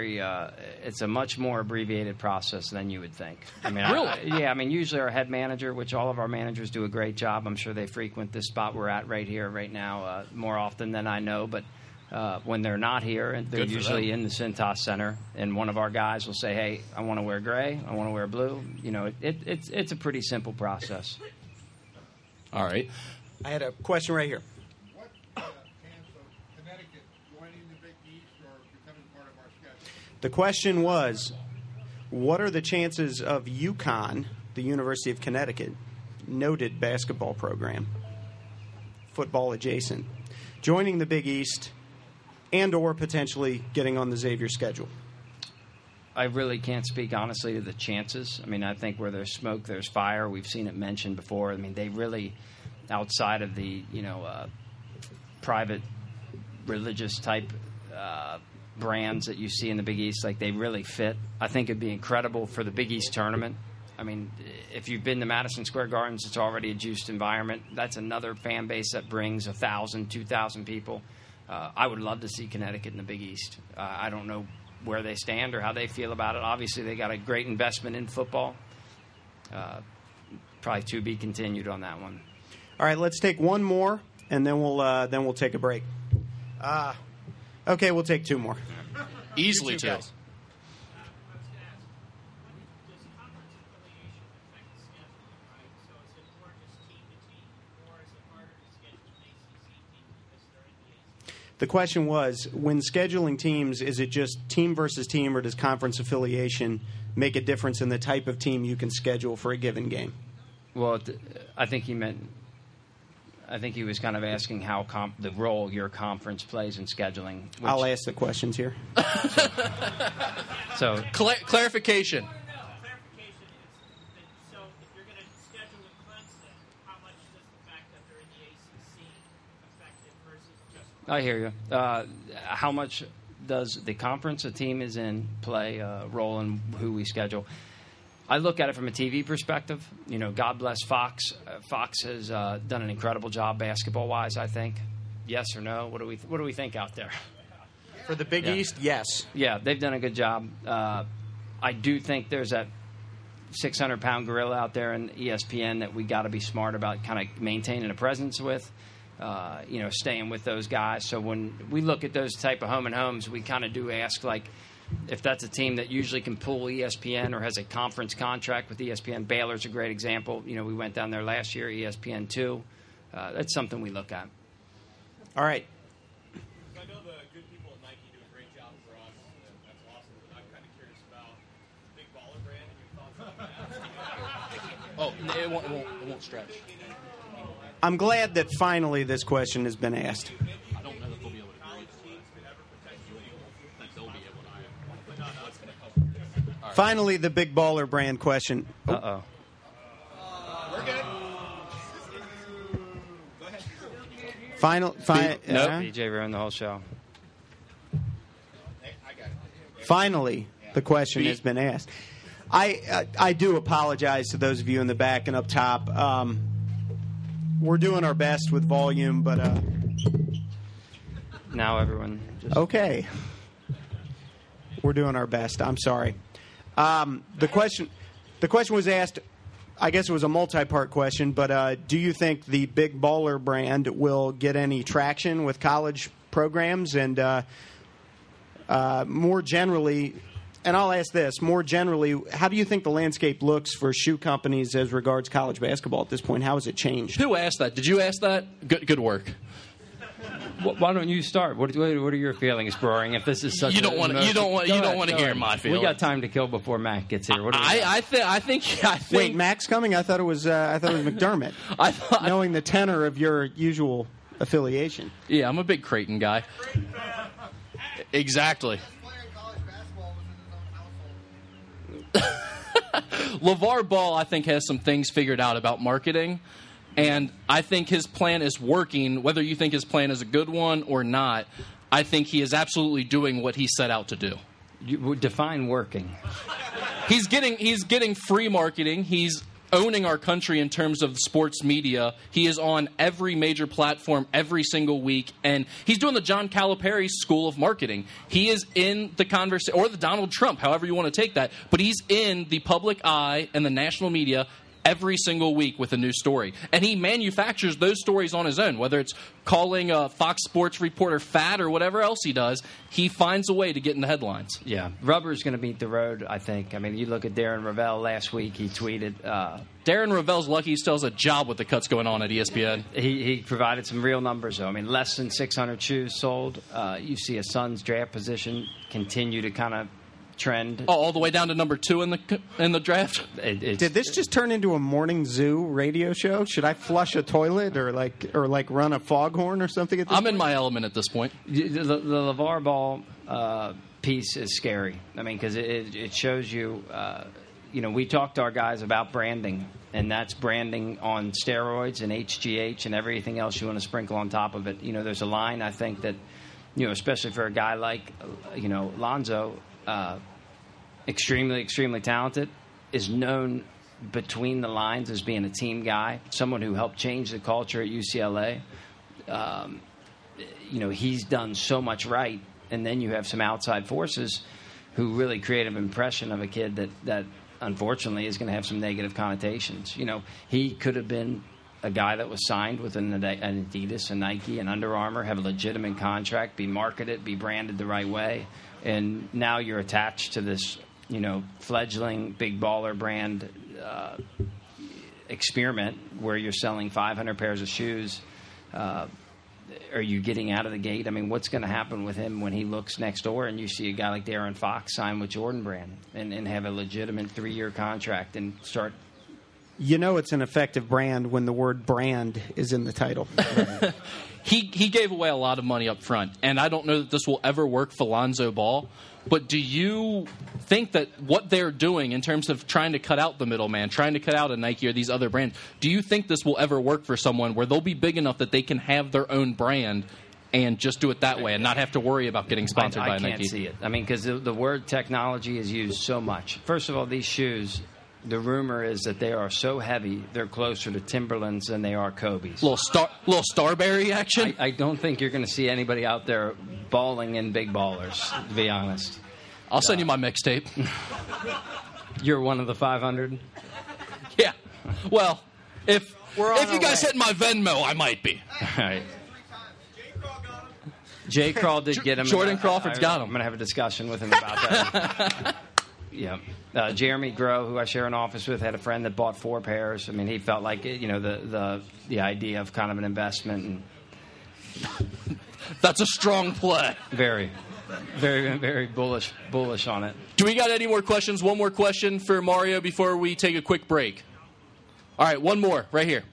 a much more abbreviated process than you would think. I mean, Really? I mean, usually our head manager, which all of our managers do a great job. I'm sure they frequent this spot we're at right here, right now, more often than I know. But when they're not here, and they're Good for usually them. in the Cintas Center, and one of our guys will say, "Hey, I want to wear gray. I want to wear blue." You know, it's a pretty simple process. All right. I had a question right here. What chance of Connecticut joining the Big East or becoming part of our schedule? The question was, what are the chances of UConn, the University of Connecticut, noted basketball program, football adjacent, joining the Big East and or potentially getting on the Xavier schedule? I really can't speak honestly to the chances. I mean, I think where there's smoke, there's fire. We've seen it mentioned before. I mean, they really, outside of the private religious type brands that you see in the Big East, like they really fit. I think it'd be incredible for the Big East tournament. I mean, if you've been to Madison Square Gardens, it's already a juiced environment. That's another fan base that brings 1,000, 2,000 people. I would love to see Connecticut in the Big East. I don't know where they stand or how they feel about it. Obviously, they got a great investment in football. Probably to be continued on that one. All right, let's take one more, and then we'll take a break. Okay, we'll take 2 more. Easily You two. guys. The question was, when scheduling teams, is it just team versus team, or does conference affiliation make a difference in the type of team you can schedule for a given game? Well, I think he was kind of asking how the role your conference plays in scheduling. I'll ask the questions here. So Clarification. Clarification is that, so if you're going to schedule with Clemson, how much does the fact that they're in the ACC affect it versus just I hear you. How much does the conference a team is in play a role in who we schedule? I look at it from a TV perspective. You know, God bless Fox. Fox has done an incredible job basketball-wise, I think. Yes or no? What do we think out there? For the Big East, yes. Yeah, they've done a good job. I do think there's that 600-pound gorilla out there in ESPN that we got to be smart about kind of maintaining a presence with, staying with those guys. So when we look at those type of home and homes, we kind of do ask, like, if that's a team that usually can pull ESPN or has a conference contract with ESPN. Baylor's a great example. You know, we went down there last year, ESPN 2. That's something we look at. All right. I know the good people at Nike do a great job for us, and that's awesome. But I'm kind of curious about Big Baller Brand and your thoughts on that. Oh, it won't stretch. I'm glad that finally this question has been asked. I don't know that they'll be able to agree. I think they'll be able to. Finally, the Big Baller Brand question. Uh-oh. We're good. Nope. DJ ruined the whole show. Finally, the question has been asked. I do apologize to those of you in the back and up top. We're doing our best with volume, but Now everyone just... okay. We're doing our best. I'm sorry. The question was asked. I guess it was a multi-part question, but do you think the Big Baller Brand will get any traction with college programs? And more generally, and I'll ask this, more generally, how do you think the landscape looks for shoe companies as regards college basketball at this point? How has it changed? Who asked that? Did you ask that? Good work. Why don't you start? What are your feelings, Broering? If this is such You don't want to hear my feelings. We got time to kill before Mac gets here. What do we got? I think. Wait, Mac's coming? I thought it was McDermott. Knowing the tenor of your usual affiliation. Yeah, I'm a big Creighton guy. Exactly. LeVar Ball, I think, has some things figured out about marketing, and I think his plan is working. Whether you think his plan is a good one or not, I think he is absolutely doing what he set out to do. You define working. He's getting free marketing. He's owning our country in terms of sports media. He is on every major platform every single week, and he's doing the John Calipari School of Marketing. He is in the conversation, or the Donald Trump, however you want to take that, but he's in the public eye and the national media every single week with a new story. And he manufactures those stories on his own, whether it's calling a Fox Sports reporter fat or whatever else he does. He finds a way to get in the headlines. Yeah, rubber's going to meet the road, I think. I mean, you look at Darren Rovell last week. He tweeted. Darren Rovell's lucky he still has a job with the cuts going on at ESPN. He provided some real numbers, though. I mean, less than 600 shoes sold. You see a Suns draft position continue to kind of trend. Oh, all the way down to number 2 in the draft? Did this just turn into a morning zoo radio show? Should I flush a toilet or run a foghorn or something at this point? I'm in my element at this point. The LeVar Ball piece is scary. I mean, because it shows you, we talk to our guys about branding, and that's branding on steroids and HGH and everything else you want to sprinkle on top of it. You know, there's a line, I think, that, especially for a guy like, Lonzo, extremely, extremely talented, is known between the lines as being a team guy, someone who helped change the culture at UCLA. He's done so much right, and then you have some outside forces who really create an impression of a kid that unfortunately is going to have some negative connotations. He could have been a guy that was signed with an Adidas, a Nike, an Under Armour, have a legitimate contract, be marketed, be branded the right way. And now you're attached to this, fledgling big baller brand experiment where you're selling 500 pairs of shoes. Are you getting out of the gate? I mean, what's going to happen with him when he looks next door and you see a guy like Darren Fox sign with Jordan Brand and have a legitimate 3-year contract and start? It's an effective brand when the word brand is in the title. Right. He gave away a lot of money up front, and I don't know that this will ever work for Lonzo Ball, but do you think that what they're doing in terms of trying to cut out the middleman, trying to cut out a Nike or these other brands, do you think this will ever work for someone where they'll be big enough that they can have their own brand and just do it that way and not have to worry about getting sponsored by Nike? I can't see it. I mean, because the word technology is used so much. First of all, these shoes, the rumor is that they are so heavy, they're closer to Timberlands than they are Kobe's. Little Starberry action? I don't think you're going to see anybody out there balling in big ballers, to be honest. I'll send you my mixtape. You're one of the 500? Yeah. Well, if you guys hit my Venmo, I might be. All right. J. Crawl did get him. Jordan Crawford's got him. I'm going to have a discussion with him about that. Yeah. Jeremy Groh, who I share an office with, had a friend that bought 4 pairs. I mean, he felt like, the idea of kind of an investment. And that's a strong play. Very, very, very bullish on it. Do we got any more questions? One more question for Mario before we take a quick break. All right, one more right here.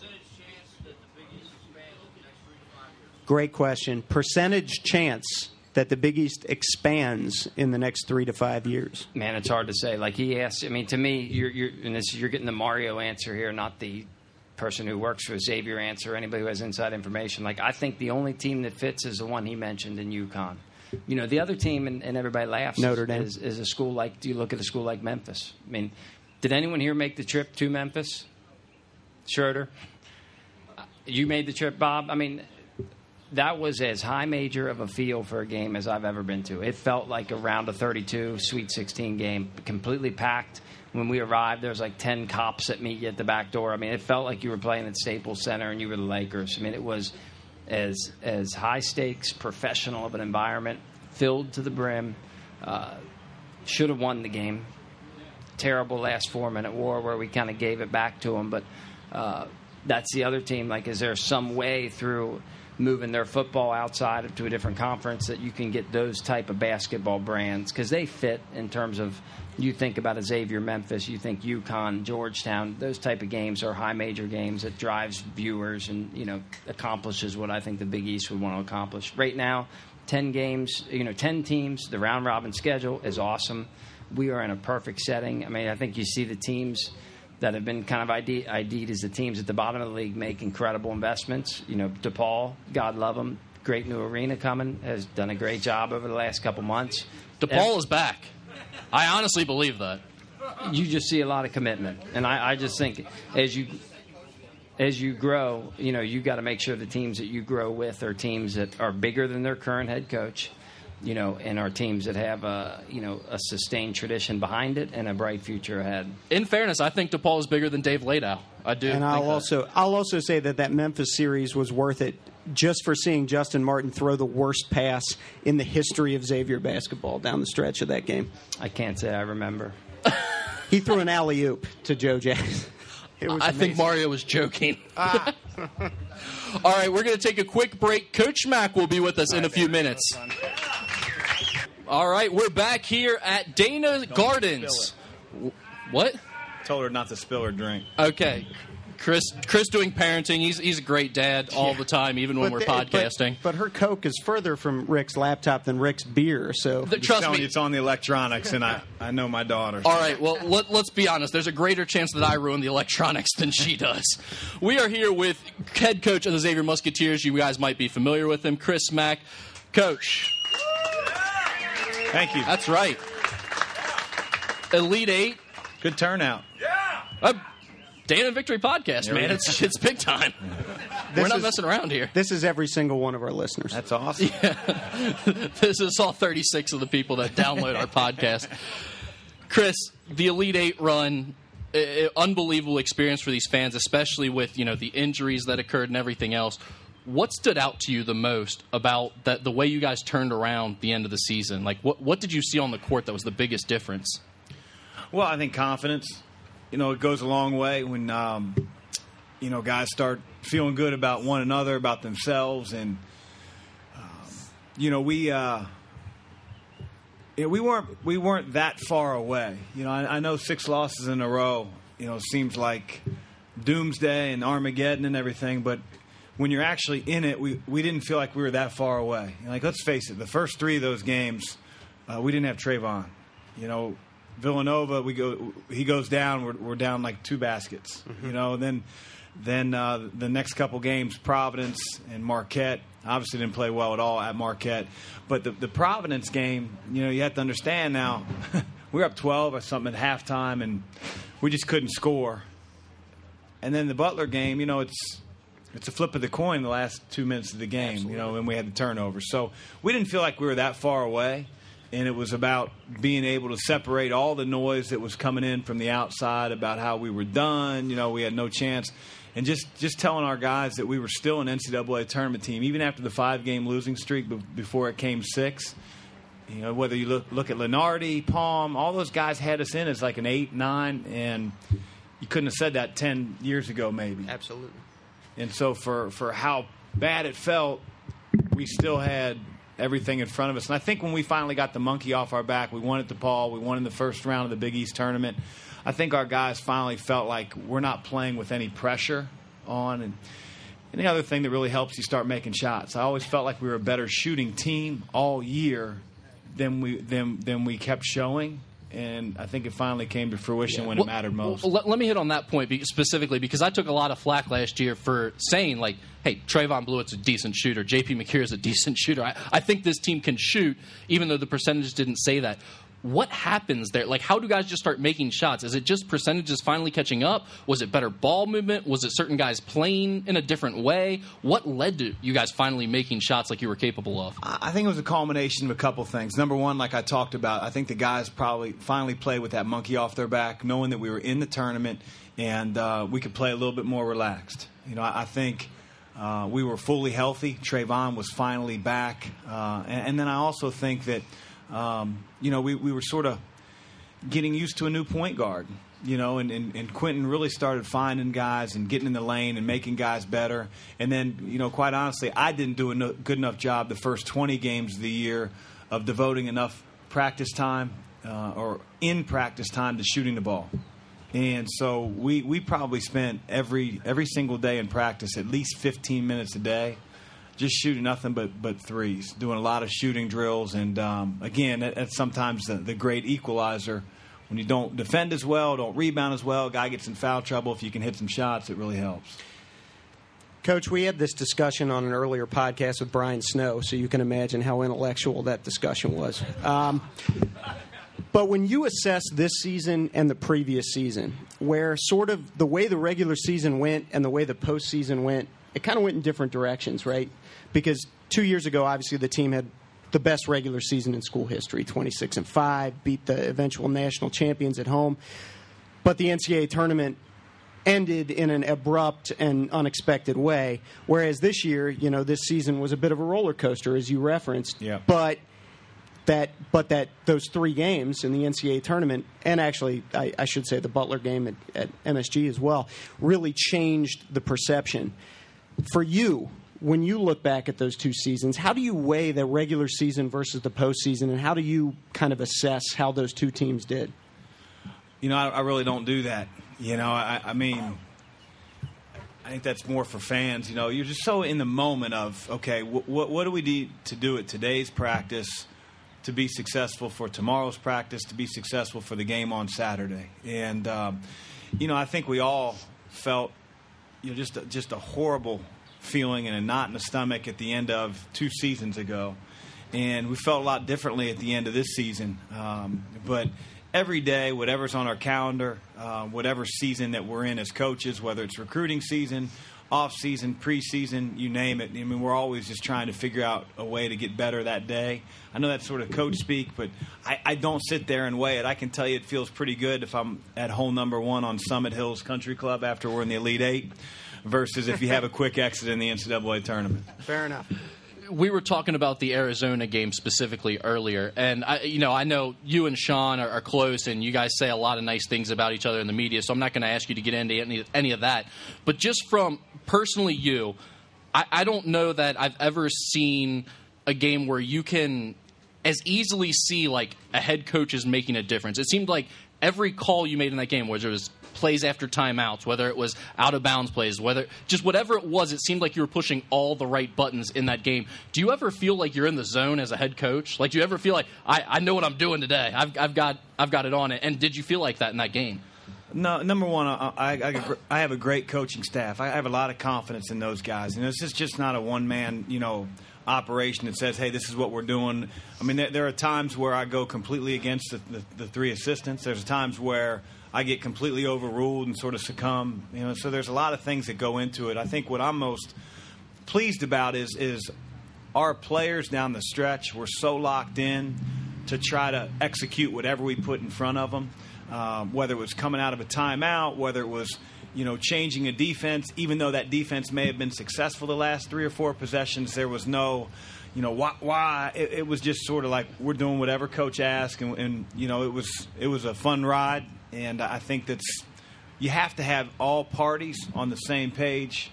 Great question. Percentage chance that the Big East expands in the next 3 to 5 years? Man, it's hard to say. Like he asked, I mean, to me, you're getting the Mario answer here, not the person who works for Xavier answer, or anybody who has inside information. Like, I think the only team that fits is the one he mentioned in UConn. The other team, and everybody laughs, Notre Dame, is a school like. Do you look at a school like Memphis? I mean, did anyone here make the trip to Memphis? Schroeder, you made the trip, Bob. I mean, that was as high major of a feel for a game as I've ever been to. It felt like a round of 32, Sweet 16 game, completely packed. When we arrived, there was like 10 cops that meet you at the back door. I mean, it felt like you were playing at Staples Center and you were the Lakers. I mean, it was as high stakes, professional of an environment, filled to the brim. Should have won the game. Terrible last 4-minute war where we kind of gave it back to them. But that's the other team. Like, is there some way through moving their football outside to a different conference, that you can get those type of basketball brands because they fit in terms of, you think about a Xavier, Memphis, you think UConn, Georgetown, those type of games are high major games that drives viewers and, accomplishes what I think the Big East would want to accomplish. Right now, 10 games, 10 teams, the round robin schedule is awesome. We are in a perfect setting. I mean, I think you see the teams that have been kind of ID'd as the teams at the bottom of the league make incredible investments. DePaul, God love him, great new arena coming, has done a great job over the last couple months. DePaul is back. I honestly believe that. You just see a lot of commitment, and I just think as you grow, you got to make sure the teams that you grow with are teams that are bigger than their current head coach, and are teams that have a sustained tradition behind it and a bright future ahead. In fairness, I think DePaul is bigger than Dave Ladow. I do. And I'll also say that Memphis series was worth it just for seeing Justin Martin throw the worst pass in the history of Xavier basketball down the stretch of that game. I can't say I remember. He threw an alley-oop to Joe Jackson. I think Mario was joking. All right, we're going to take a quick break. Coach Mack will be with us in a few minutes. All right, we're back here at Dana Gardens. What? Told her not to spill her drink. Okay. Chris doing parenting. He's a great dad all the time, even when we're podcasting. But her Coke is further from Rick's laptop than Rick's beer. So trust me, it's on the electronics, and I know my daughter. All right, well, let's be honest. There's a greater chance that I ruin the electronics than she does. We are here with head coach of the Xavier Musketeers. You guys might be familiar with him, Chris Mack. Coach. Thank you. That's right. Elite Eight. Good turnout. Yeah. Dana Victory Podcast, man. It's big time. We're not messing around here. This is every single one of our listeners. That's awesome. Yeah. This is all 36 of the people that download our podcast. Chris, the Elite Eight run, unbelievable experience for these fans, especially with the injuries that occurred and everything else. What stood out to you the most about the way you guys turned around the end of the season? Like, what did you see on the court that was the biggest difference? Well, I think confidence. It goes a long way when, guys start feeling good about one another, about themselves. And, we weren't that far away. I know 6 losses in a row, seems like doomsday and Armageddon and everything. But when you're actually in it, we didn't feel like we were that far away. Let's face it, the first 3 of those games, we didn't have Trayvon. Villanova, he goes down. We're down like 2 baskets. Mm-hmm. Then the next couple games, Providence and Marquette. Obviously didn't play well at all at Marquette. But the Providence game, you have to understand now, we were up 12 or something at halftime, and we just couldn't score. And then the Butler game, it's a flip of the coin the last 2 minutes of the game. Absolutely. And we had the turnover. So we didn't feel like we were that far away. And it was about being able to separate all the noise that was coming in from the outside about how we were done. We had no chance. And just telling our guys that we were still an NCAA tournament team, even after the 5-game losing streak before it came 6. Whether you look at Lenardi, Palm, all those guys had us in as like an 8, 9, and you couldn't have said that 10 years ago maybe. Absolutely. And so for how bad it felt, we still had everything in front of us. And I think when we finally got the monkey off our back, we won at DePaul, we won in the first round of the Big East tournament. I think our guys finally felt like we're not playing with any pressure on. And the other thing that really helps, you start making shots. I always felt like we were a better shooting team all year than we kept showing. And I think it finally came to fruition when it mattered most. Well, let me hit on that point specifically, because I took a lot of flack last year for saying, like, hey, Trayvon Blewett's a decent shooter. J.P. McCure is a decent shooter. I think this team can shoot, even though the percentages didn't say that. What happens there? Like, how do guys just start making shots? Is it just percentages finally catching up? Was it better ball movement? Was it certain guys playing in a different way? What led to you guys finally making shots like you were capable of? I think it was a culmination of a couple things. Number one, like I talked about, I think the guys probably finally played with that monkey off their back, knowing that we were in the tournament and we could play a little bit more relaxed. I think we were fully healthy. Trayvon was finally back. And then I also think that we were sort of getting used to a new point guard. and Quentin really started finding guys and getting in the lane and making guys better. And then, quite honestly, I didn't do a good enough job the first 20 games of the year of devoting enough practice time or in practice time to shooting the ball. And so we probably spent every single day in practice at least 15 minutes a day just shooting nothing but threes, doing a lot of shooting drills. And, again, that's sometimes the great equalizer. When you don't defend as well, don't rebound as well, guy gets in foul trouble. If you can hit some shots, it really helps. Coach, we had this discussion on an earlier podcast with Brian Snow, so you can imagine how intellectual that discussion was. But when you assess this season and the previous season, where sort of the way the regular season went and the way the postseason went, it kind of went in different directions, right? Because 2 years ago, obviously, the team had the best regular season in school history, 26-5, beat the eventual national champions at home. But the NCAA tournament ended in an abrupt and unexpected way, whereas this year, this season was a bit of a roller coaster, as you referenced. Yeah. But those 3 games in the NCAA tournament, and actually I should say the Butler game at MSG as well, really changed the perception. For you, when you look back at those 2 seasons, how do you weigh the regular season versus the postseason, and how do you kind of assess how those 2 teams did? I really don't do that. I mean, I think that's more for fans. You're just so in the moment of, okay, what do we need to do at today's practice to be successful for tomorrow's practice, to be successful for the game on Saturday? And, I think we all felt just a horrible feeling and a knot in the stomach at the end of 2 seasons ago. And we felt a lot differently at the end of this season. But every day, whatever's on our calendar, whatever season that we're in as coaches, whether it's recruiting season, off-season, preseason, you name it. I mean, we're always just trying to figure out a way to get better that day. I know that's sort of coach speak, but I don't sit there and weigh it. I can tell you it feels pretty good if I'm at hole number 1 on Summit Hills Country Club after we're in the Elite Eight versus if you have a quick exit in the NCAA tournament. Fair enough. We were talking about the Arizona game specifically earlier, and I know you and Sean are close, and you guys say a lot of nice things about each other in the media, so I'm not going to ask you to get into any of that. But just from personally you, I don't know that I've ever seen a game where you can as easily see like a head coach is making a difference. It seemed like every call you made in that game, whether it was plays after timeouts, whether it was out of bounds plays, whatever it was, it seemed like you were pushing all the right buttons in that game. Do you ever feel like you're in the zone as a head coach? Like, do you ever feel like I know what I'm doing today? I've got it on it. And did you feel like that in that game? No, number one, I have a great coaching staff. I have a lot of confidence in those guys. And this is just not a one-man, operation that says, hey, this is what we're doing. I mean, there are times where I go completely against the 3 assistants. There's times where I get completely overruled and sort of succumb. So there's a lot of things that go into it. I think what I'm most pleased about is our players down the stretch were so locked in to try to execute whatever we put in front of them, whether it was coming out of a timeout, whether it was changing a defense. Even though that defense may have been successful the last 3 or 4 possessions, there was no why. It was just sort of like we're doing whatever coach asks, and it was a fun ride. And I think you have to have all parties on the same page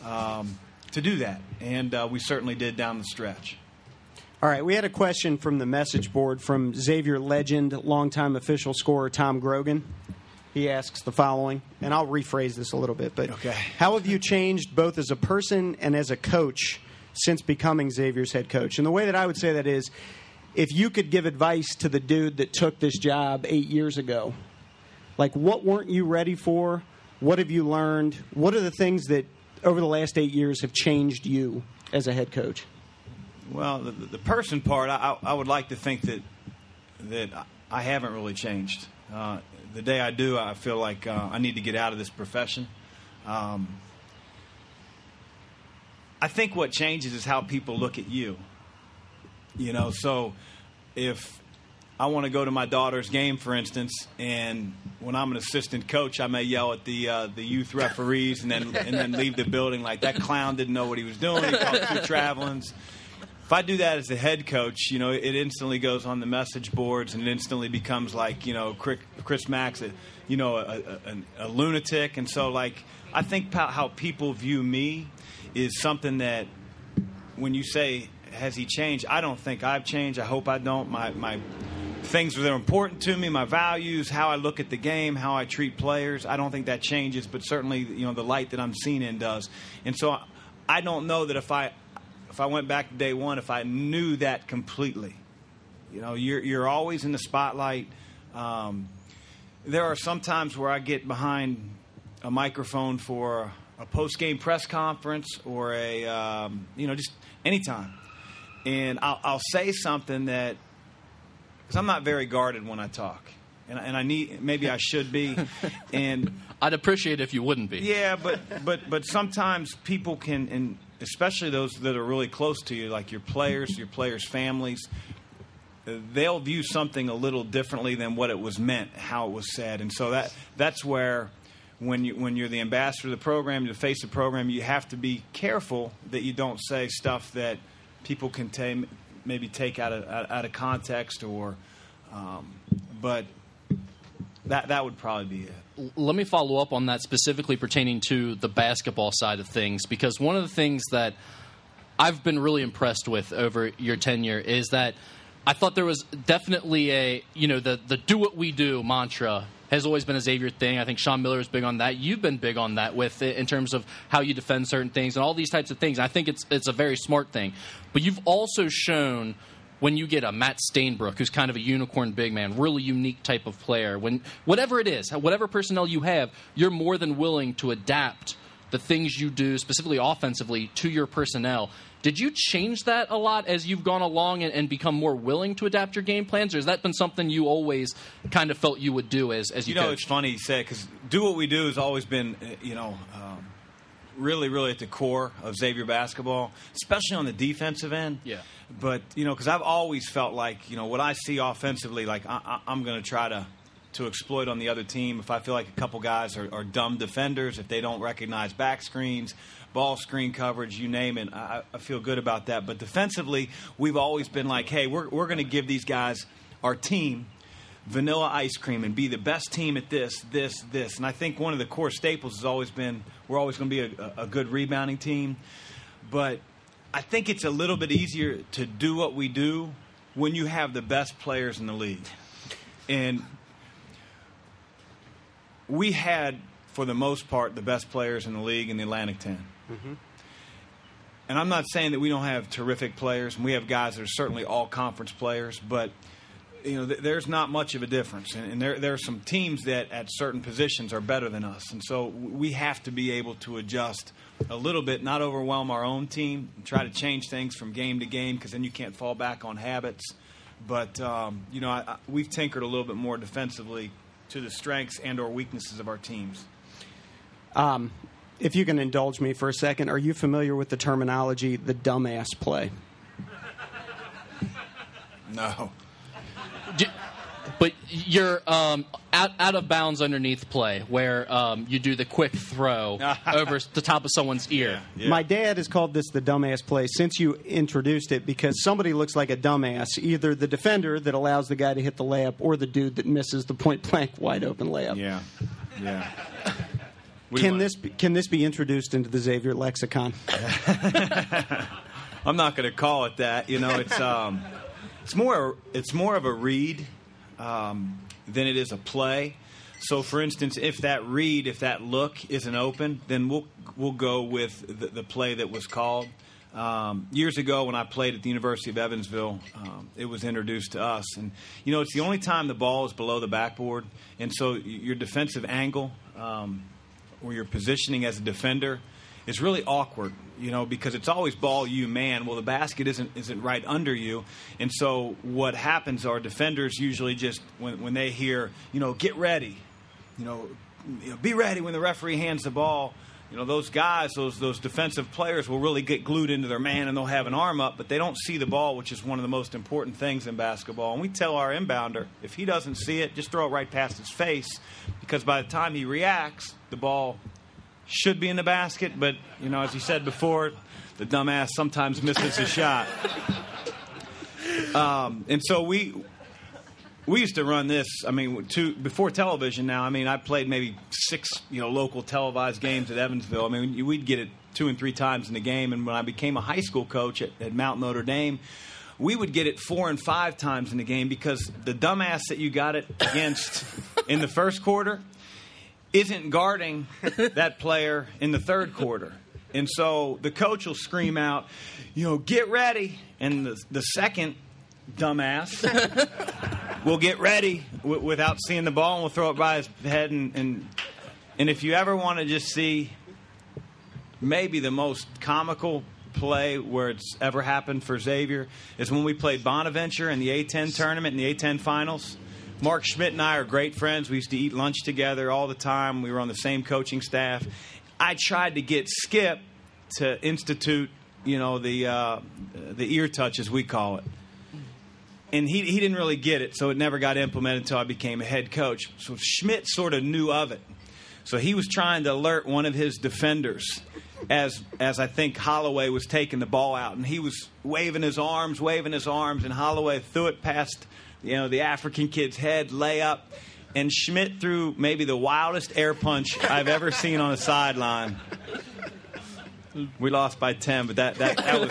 to do that. And we certainly did down the stretch. All right, we had a question from the message board from Xavier legend, longtime official scorer Tom Grogan. He asks the following, and I'll rephrase this a little bit, but okay. How have you changed both as a person and as a coach since becoming Xavier's head coach? And the way that I would say that is, if you could give advice to the dude that took this job 8 years ago, like, what weren't you ready for? What have you learned? What are the things that over the last 8 years have changed you as a head coach? Well, the person part, I would like to think that I haven't really changed. The day I do, I feel like I need to get out of this profession. I think what changes is how people look at you. So if I want to go to my daughter's game, for instance, and when I'm an assistant coach, I may yell at the youth referees and then leave the building like that clown didn't know what he was doing. He caught 2 travelings. if I do that as a head coach, you know, it instantly goes on the message boards and it instantly becomes like, you know, Chris Mack's a lunatic. And so, like, I think how people view me is something that when you say, has he changed? I don't think I've changed. I hope I don't. My things that are important to me, my values, how I look at the game, how I treat players, I don't think that changes. But certainly, you know, the light that I'm seen in does. And so I don't know that if I went back to day one, if I knew that completely. You know, you're always in the spotlight. There are some times where I get behind a microphone for a post-game press conference or just anytime. And I'll say something that, because I'm not very guarded when I talk. And maybe I should be. And I'd appreciate it if you wouldn't be. Yeah, but sometimes people can, and especially those that are really close to you, like your players' families, they'll view something a little differently than what it was meant, how it was said. And so that's where when you're the ambassador of the program, the face of the program, you have to be careful that you don't say stuff that people can maybe take out of context or but that would probably be it. Let me follow up on that specifically pertaining to the basketball side of things, because one of the things that I've been really impressed with over your tenure is that I thought there was definitely the do what we do mantra has always been a Xavier thing. I think Sean Miller is big on that. You've been big on that with it in terms of how you defend certain things and all these types of things. I think it's a very smart thing. But you've also shown when you get a Matt Stainbrook, who's kind of a unicorn big man, really unique type of player, when whatever it is, whatever personnel you have, you're more than willing to adapt the things you do, specifically offensively, to your personnel. Did you change that a lot as you've gone along and become more willing to adapt your game plans, or has that been something you always kind of felt you would do as you coached? It's funny you say it, because do what we do has always been, really, really at the core of Xavier basketball, especially on the defensive end. Yeah. But, because I've always felt like, what I see offensively, like I'm going to try to exploit on the other team. If I feel like a couple guys are dumb defenders, if they don't recognize back screens, ball screen coverage, you name it, I feel good about that. But defensively, we've always been like, hey, we're going to give these guys, our team, vanilla ice cream and be the best team at this. And I think one of the core staples has always been we're always going to be a good rebounding team. But I think it's a little bit easier to do what we do when you have the best players in the league. And we had, for the most part, the best players in the league in the Atlantic 10. Mm-hmm. And I'm not saying that we don't have terrific players, and we have guys that are certainly all-conference players, but there's not much of a difference. And there are some teams that at certain positions are better than us. And so we have to be able to adjust a little bit, not overwhelm our own team, and try to change things from game to game, because then you can't fall back on habits. But, we've tinkered a little bit more defensively to the strengths and or weaknesses of our teams. If you can indulge me for a second, are you familiar with the terminology, the dumbass play? No. But you're out of bounds underneath play, where you do the quick throw over the top of someone's ear. Yeah. My dad has called this the dumbass play since you introduced it, because somebody looks like a dumbass, either the defender that allows the guy to hit the layup or the dude that misses the point-blank wide-open layup. Yeah. Can this be introduced into the Xavier lexicon? I'm not going to call it that. It's more of a read than it is a play. So, for instance, if that look isn't open, then we'll go with the play that was called. Years ago, when I played at the University of Evansville, it was introduced to us, and it's the only time the ball is below the backboard, and so your defensive angle or your positioning as a defender is really awkward, because it's always ball you man. Well, the basket isn't right under you, and so what happens are defenders usually just when they hear get ready, be ready when the referee hands the ball. Those guys, those defensive players will really get glued into their man, and they'll have an arm up, but they don't see the ball, which is one of the most important things in basketball. And we tell our inbounder, if he doesn't see it, just throw it right past his face, because by the time he reacts, the ball should be in the basket, but, as you said before, the dumbass sometimes misses a shot. And so we used to run this. I mean, before television. Now, I mean, I played maybe 6, local televised games at Evansville. I mean, we'd get it 2 and 3 times in the game. And when I became a high school coach at Mount Notre Dame, we would get it 4 and 5 times in the game because the dumbass that you got it against in the first quarter isn't guarding that player in the third quarter. And so the coach will scream out, get ready. And the second dumbass will get ready without seeing the ball and will throw it by his head. And if you ever want to just see maybe the most comical play where it's ever happened for Xavier is when we played Bonaventure in the A-10 tournament, in the A-10 finals. Mark Schmidt and I are great friends. We used to eat lunch together all the time. We were on the same coaching staff. I tried to get Skip to institute, the ear touch, as we call it. And he didn't really get it, so it never got implemented until I became a head coach. So Schmidt sort of knew of it. So he was trying to alert one of his defenders as I think Holloway was taking the ball out. And he was waving his arms, and Holloway threw it past the African kid's head, layup, and Schmidt threw maybe the wildest air punch I've ever seen on a sideline. We lost by 10, but that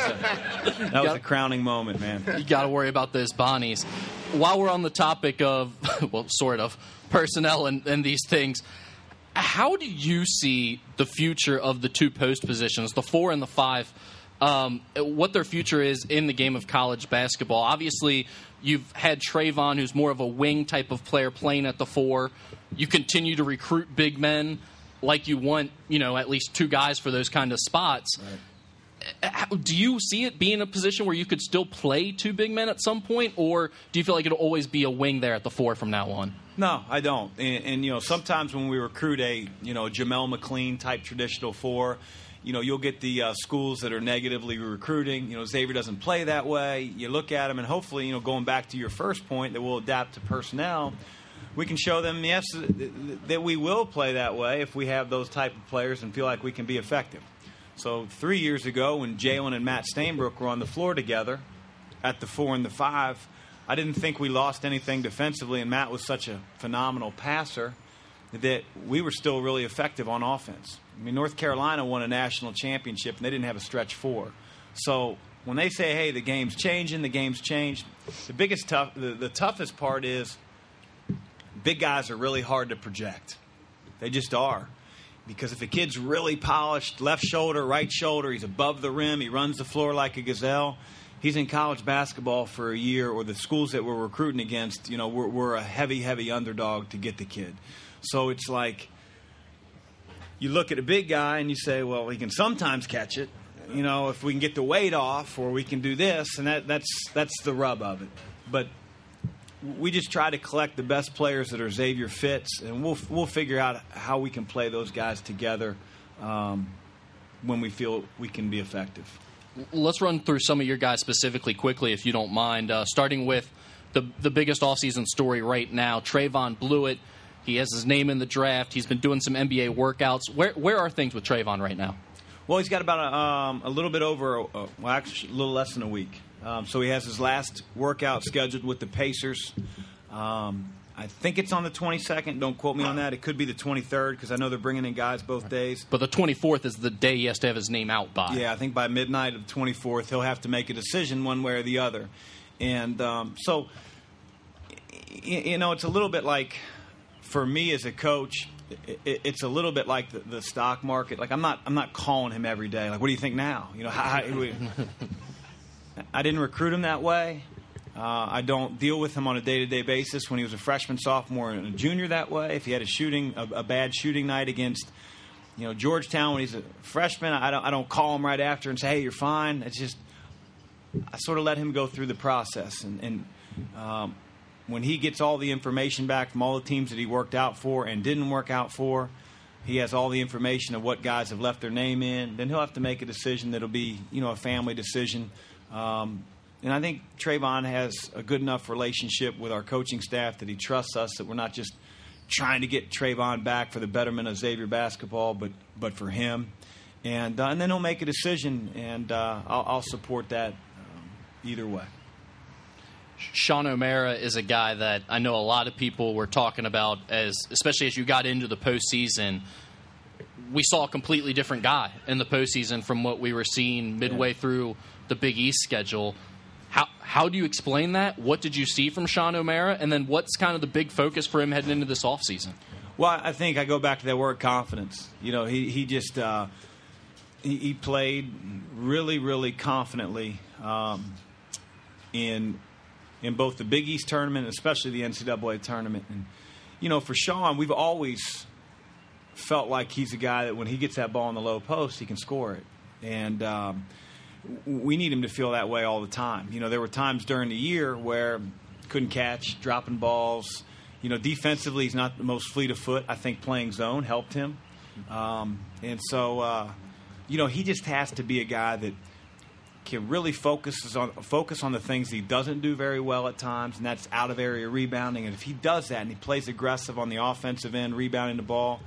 was a crowning moment, man. You got to worry about those Bonnies. While we're on the topic of, sort of, personnel and these things, how do you see the future of the 2 post positions, the 4 and the 5, what their future is in the game of college basketball? Obviously, you've had Trayvon, who's more of a wing type of player, playing at the 4. You continue to recruit big men like you want, at least 2 guys for those kind of spots. Right. Do you see it being a position where you could still play 2 big men at some point, or do you feel like it'll always be a wing there at the 4 from now on? No, I don't. And sometimes when we recruit a, Jamel McLean type traditional 4, you'll get the schools that are negatively recruiting. Xavier doesn't play that way. You look at them, and hopefully, going back to your first point, that we'll adapt to personnel. We can show them, yes, that we will play that way if we have those type of players and feel like we can be effective. So 3 years ago, when Jalen and Matt Stainbrook were on the floor together at the 4 and the 5, I didn't think we lost anything defensively, and Matt was such a phenomenal passer that we were still really effective on offense. I mean, North Carolina won a national championship, and they didn't have a stretch 4. So when they say, hey, the game's changing, the game's changed, the toughest part is big guys are really hard to project. They just are. Because if a kid's really polished, left shoulder, right shoulder, he's above the rim, he runs the floor like a gazelle, he's in college basketball for a year, or the schools that we're recruiting against, we're a heavy, heavy underdog to get the kid. So it's like you look at a big guy and you say, well, he can sometimes catch it, if we can get the weight off, or we can do this, and that's the rub of it. But we just try to collect the best players that are Xavier fits, and we'll figure out how we can play those guys together when we feel we can be effective. Let's run through some of your guys specifically quickly, if you don't mind, starting with the biggest offseason story right now, Trayvon Blewett. He has his name in the draft. He's been doing some NBA workouts. Where are things with Trayvon right now? Well, he's got about a little bit over, actually a little less than a week. So he has his last workout scheduled with the Pacers. I think it's on the 22nd. Don't quote me on that. It could be the 23rd because I know they're bringing in guys both days. But the 24th is the day he has to have his name out by. Yeah, I think by midnight of the 24th he'll have to make a decision one way or the other. And so, it's a little bit like, for me as a coach, it's a little bit like the stock market. Like I'm not calling him every day. Like, what do you think now? I didn't recruit him that way. I don't deal with him on a day-to-day basis. When he was a freshman, sophomore, and a junior that way. If he had a bad shooting night against, Georgetown when he's a freshman, I don't call him right after and say, hey, you're fine. It's just I sort of let him go through the process. And when he gets all the information back from all the teams that he worked out for and didn't work out for, he has all the information of what guys have left their name in. Then he'll have to make a decision that'll be, a family decision. And I think Trayvon has a good enough relationship with our coaching staff that he trusts us, that we're not just trying to get Trayvon back for the betterment of Xavier basketball, but for him. And then he'll make a decision, and I'll support that either way. Sean O'Mara is a guy that I know a lot of people were talking about, especially as you got into the postseason. We saw a completely different guy in the postseason from what we were seeing midway through the Big East schedule. How do you explain that? What did you see from Sean O'Mara? And then what's kind of the big focus for him heading into this offseason? Well, I think I go back to that word confidence. You know, he just he played really, really confidently in both the Big East tournament, especially the NCAA tournament. And, you know, for Sean, we've always felt like he's a guy that when he gets that ball in the low post, he can score it. And we need him to feel that way all the time. You know, there were times during the year where couldn't catch, dropping balls. You know, defensively, he's not the most fleet of foot. I think playing zone helped him. And so, you know, he just has to be a guy that can really focus on the things he doesn't do very well at times, and that's out-of-area rebounding. And if he does that and he plays aggressive on the offensive end, rebounding the ball,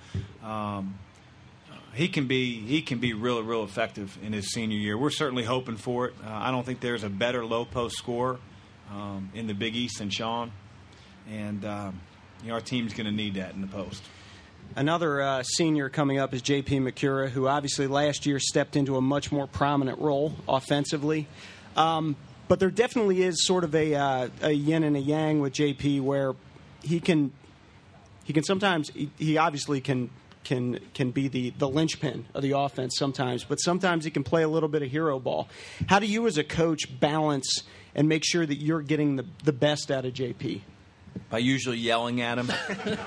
he can be real effective in his senior year. We're certainly hoping for it. I don't think there's a better low-post scorer in the Big East than Sean. And, you know, our team's going to need that in the post. Another senior coming up is J.P. Macura, who obviously last year stepped into a much more prominent role offensively. But there definitely is sort of a yin and a yang with J.P. where he can sometimes he obviously can be the linchpin of the offense sometimes, but sometimes he can play a little bit of hero ball. How do you as a coach balance and make sure that you're getting the best out of J.P.? By usually yelling at him.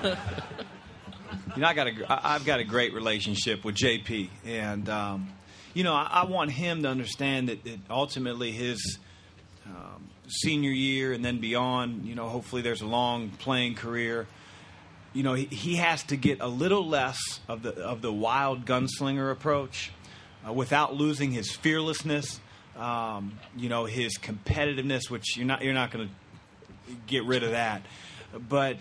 You know, I've got a great relationship with JP, and you know, I want him to understand that ultimately his senior year and then beyond, you know, hopefully there's a long playing career. You know, he has to get a little less of the wild gunslinger approach without losing his fearlessness. You know, his competitiveness, which you're not going to get rid of that, but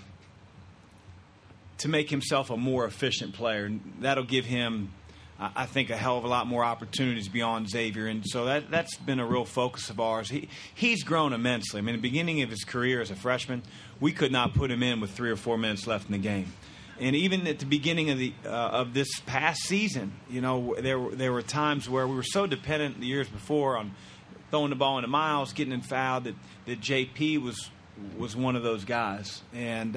to make himself a more efficient player. That'll give him, I think, a hell of a lot more opportunities beyond Xavier. And so that's been a real focus of ours. He's grown immensely. I mean, in the beginning of his career as a freshman, we could not put him in with 3 or 4 minutes left in the game. And even at the beginning of this past season, you know, there were times where we were so dependent the years before on throwing the ball into Miles, getting in fouled, that JP was one of those guys. And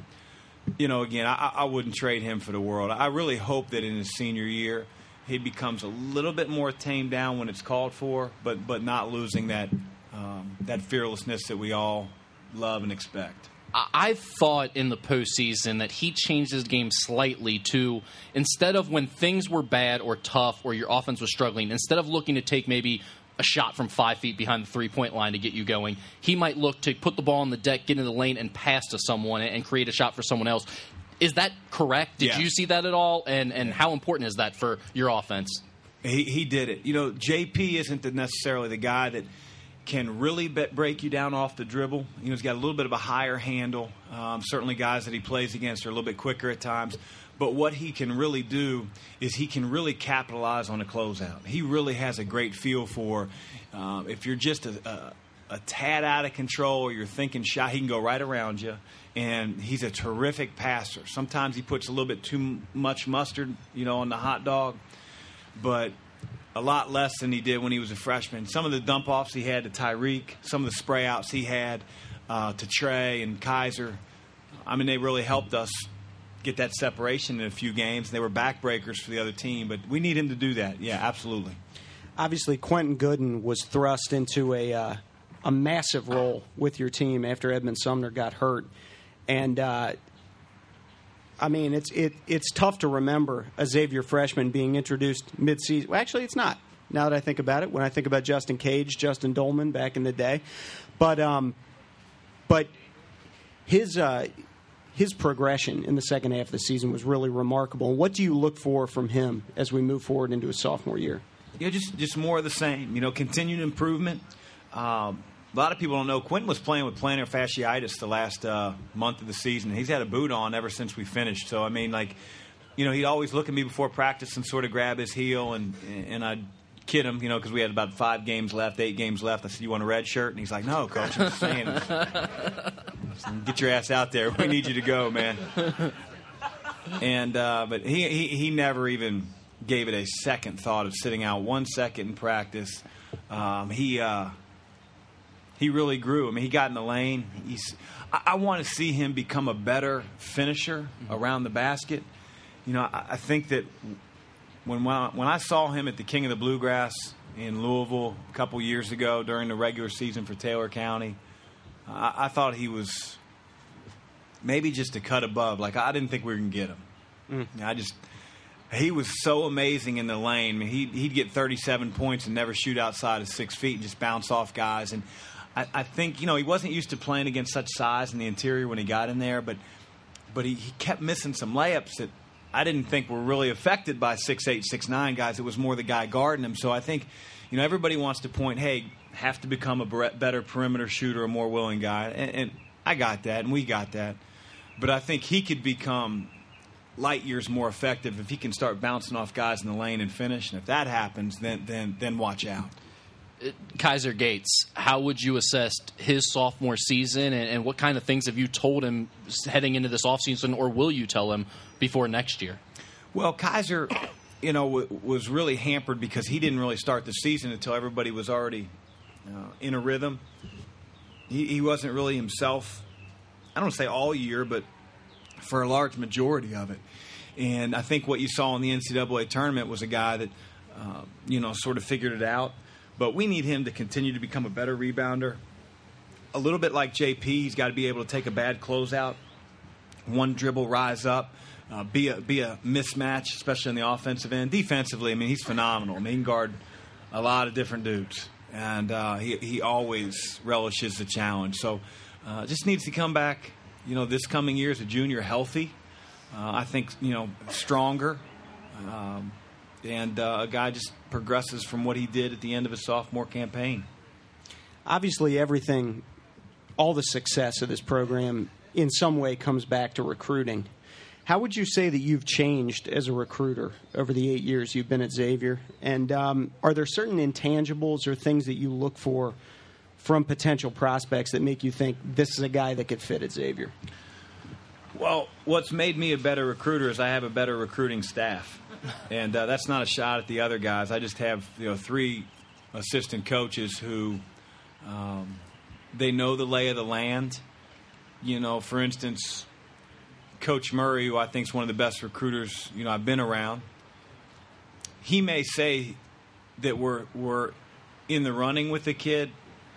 you know, again, I wouldn't trade him for the world. I really hope that in his senior year he becomes a little bit more tamed down when it's called for, but not losing that fearlessness that we all love and expect. I thought in the postseason that he changed his game slightly to, instead of when things were bad or tough or your offense was struggling, instead of looking to take maybe a shot from 5 feet behind the three-point line to get you going, he might look to put the ball on the deck, get in the lane, and pass to someone and create a shot for someone else. Is that correct? Did you see that at all? And how important is that for your offense? He did it. You know, JP isn't necessarily the guy that can really break you down off the dribble. You know, he's got a little bit of a higher handle. Certainly guys that he plays against are a little bit quicker at times. But what he can really do is he can really capitalize on a closeout. He really has a great feel for if you're just a tad out of control or you're thinking shot, he can go right around you. And he's a terrific passer. Sometimes he puts a little bit too much mustard, you know, on the hot dog, but a lot less than he did when he was a freshman. Some of the dump-offs he had to Tyreek, some of the spray-outs he had to Trey and Kaiser, I mean, they really helped us get that separation in a few games. They were backbreakers for the other team, but we need him to do that. Yeah, absolutely. Obviously, Quentin Gooden was thrust into a massive role with your team after Edmund Sumner got hurt. And, I mean, it's tough to remember a Xavier freshman being introduced midseason. Well, actually, it's not, now that I think about it, when I think about Justin Cage, Justin Dolman back in the day. But his progression in the second half of the season was really remarkable. What do you look for from him as we move forward into his sophomore year? Yeah, just more of the same. You know, continued improvement. A lot of people don't know Quentin was playing with plantar fasciitis the last month of the season. He's had a boot on ever since we finished. So, I mean, like, you know, he'd always look at me before practice and sort of grab his heel, and I'd kid him, because we had about 8 games left. I said, "You want a red shirt?" And he's like, "No, coach, I'm just saying. Get your ass out there. We need you to go, man." And but he never even gave it a second thought of sitting out 1 second in practice. He really grew. I mean, he got in the lane. I want to see him become a better finisher around the basket. I think that when I saw him at the King of the Bluegrass in Louisville a couple years ago during the regular season for Taylor County, I thought he was maybe just a cut above. Like, I didn't think we were going to get him. He was so amazing in the lane. I mean, he'd get 37 points and never shoot outside of 6 feet and just bounce off guys. And I think, he wasn't used to playing against such size in the interior when he got in there, but he kept missing some layups that I didn't think were really affected by 6'8", 6'9" guys. It was more the guy guarding him. So I think, everybody wants to point, hey, have to become a better perimeter shooter, a more willing guy. And I got that, and we got that. But I think he could become light years more effective if he can start bouncing off guys in the lane and finish. And if that happens, then watch out. Kaiser Gates, how would you assess his sophomore season, and what kind of things have you told him heading into this offseason, or will you tell him before next year? Well, Kaiser, was really hampered because he didn't really start the season until everybody was already in a rhythm. He wasn't really himself, I don't say all year, but for a large majority of it. And I think what you saw in the NCAA tournament was a guy that, sort of figured it out. But we need him to continue to become a better rebounder. A little bit like JP, he's got to be able to take a bad closeout, one dribble, rise up, be a mismatch, especially on the offensive end. Defensively, I mean, he's phenomenal. I mean, he can guard a lot of different dudes, and he always relishes the challenge. So just needs to come back, this coming year as a junior healthy. I think, stronger. And a guy just progresses from what he did at the end of his sophomore campaign. Obviously, all the success of this program in some way comes back to recruiting. How would you say that you've changed as a recruiter over the 8 years you've been at Xavier? And are there certain intangibles or things that you look for from potential prospects that make you think this is a guy that could fit at Xavier? Well, what's made me a better recruiter is I have a better recruiting staff. And that's not a shot at the other guys. I just have 3 assistant coaches who they know the lay of the land. For instance, Coach Murray, who I think is one of the best recruiters I've been around. He may say that we're in the running with the kid,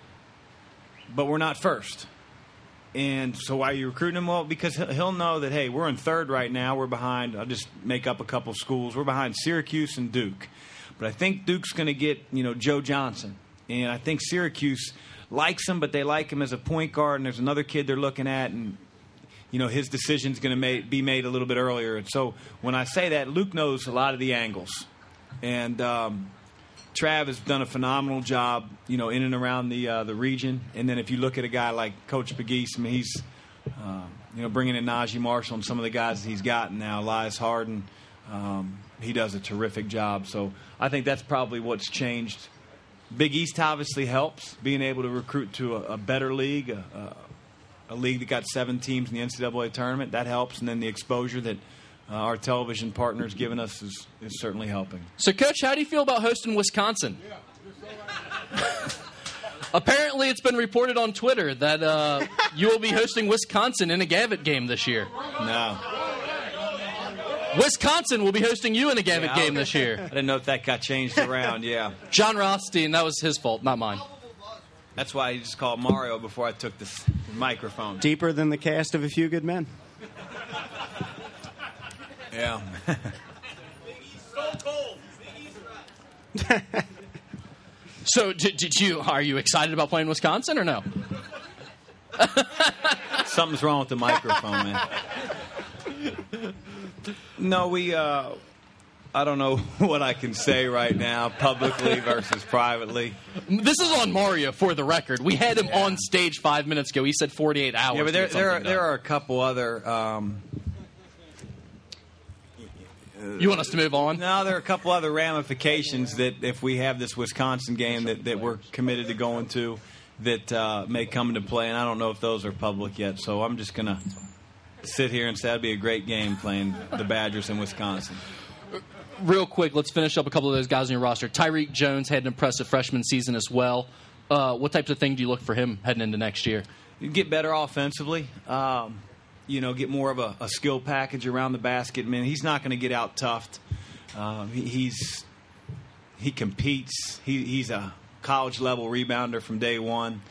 but we're not first. And so why are you recruiting him? Well, because he'll know that, hey, we're in third right now. We're behind, I'll just make up a couple schools. We're behind Syracuse and Duke. But I think Duke's going to get, Joe Johnson. And I think Syracuse likes him, but they like him as a point guard. And there's another kid they're looking at, and, his decision's going to be made a little bit earlier. And so when I say that, Luke knows a lot of the angles. And Trav has done a phenomenal job, in and around the region. And then if you look at a guy like Coach Pegues, I mean, he's, bringing in Najee Marshall and some of the guys that he's gotten now, Elias Harden, he does a terrific job. So I think that's probably what's changed. Big East obviously helps, being able to recruit to a better league, a league that got 7 teams in the NCAA tournament. That helps. And then the exposure that our television partners given us is certainly helping. So, Coach, how do you feel about hosting Wisconsin? Apparently, it's been reported on Twitter that you will be hosting Wisconsin in a Gavitt game this year. No. Wisconsin will be hosting you in a Gavitt game this year. I didn't know if that got changed around, yeah. John Rothstein, that was his fault, not mine. That's why he just called Mario before I took this microphone. Deeper than the cast of A Few Good Men. Yeah. So, are you excited about playing Wisconsin or no? Something's wrong with the microphone, man. No, I don't know what I can say right now, publicly versus privately. This is on Mario, for the record. We had him on stage 5 minutes ago. He said 48 hours. Yeah, but there are a couple other You want us to move on? No, there are a couple other ramifications that if we have this Wisconsin game that we're committed to going to that may come into play, and I don't know if those are public yet. So I'm just going to sit here and say that'd be a great game playing the Badgers in Wisconsin. Real quick, let's finish up a couple of those guys on your roster. Tyreek Jones had an impressive freshman season as well. What types of things do you look for him heading into next year? You get better offensively. Get more of a skill package around the basket. Man, he's not going to get out toughed. He competes. He's a college-level rebounder from day one.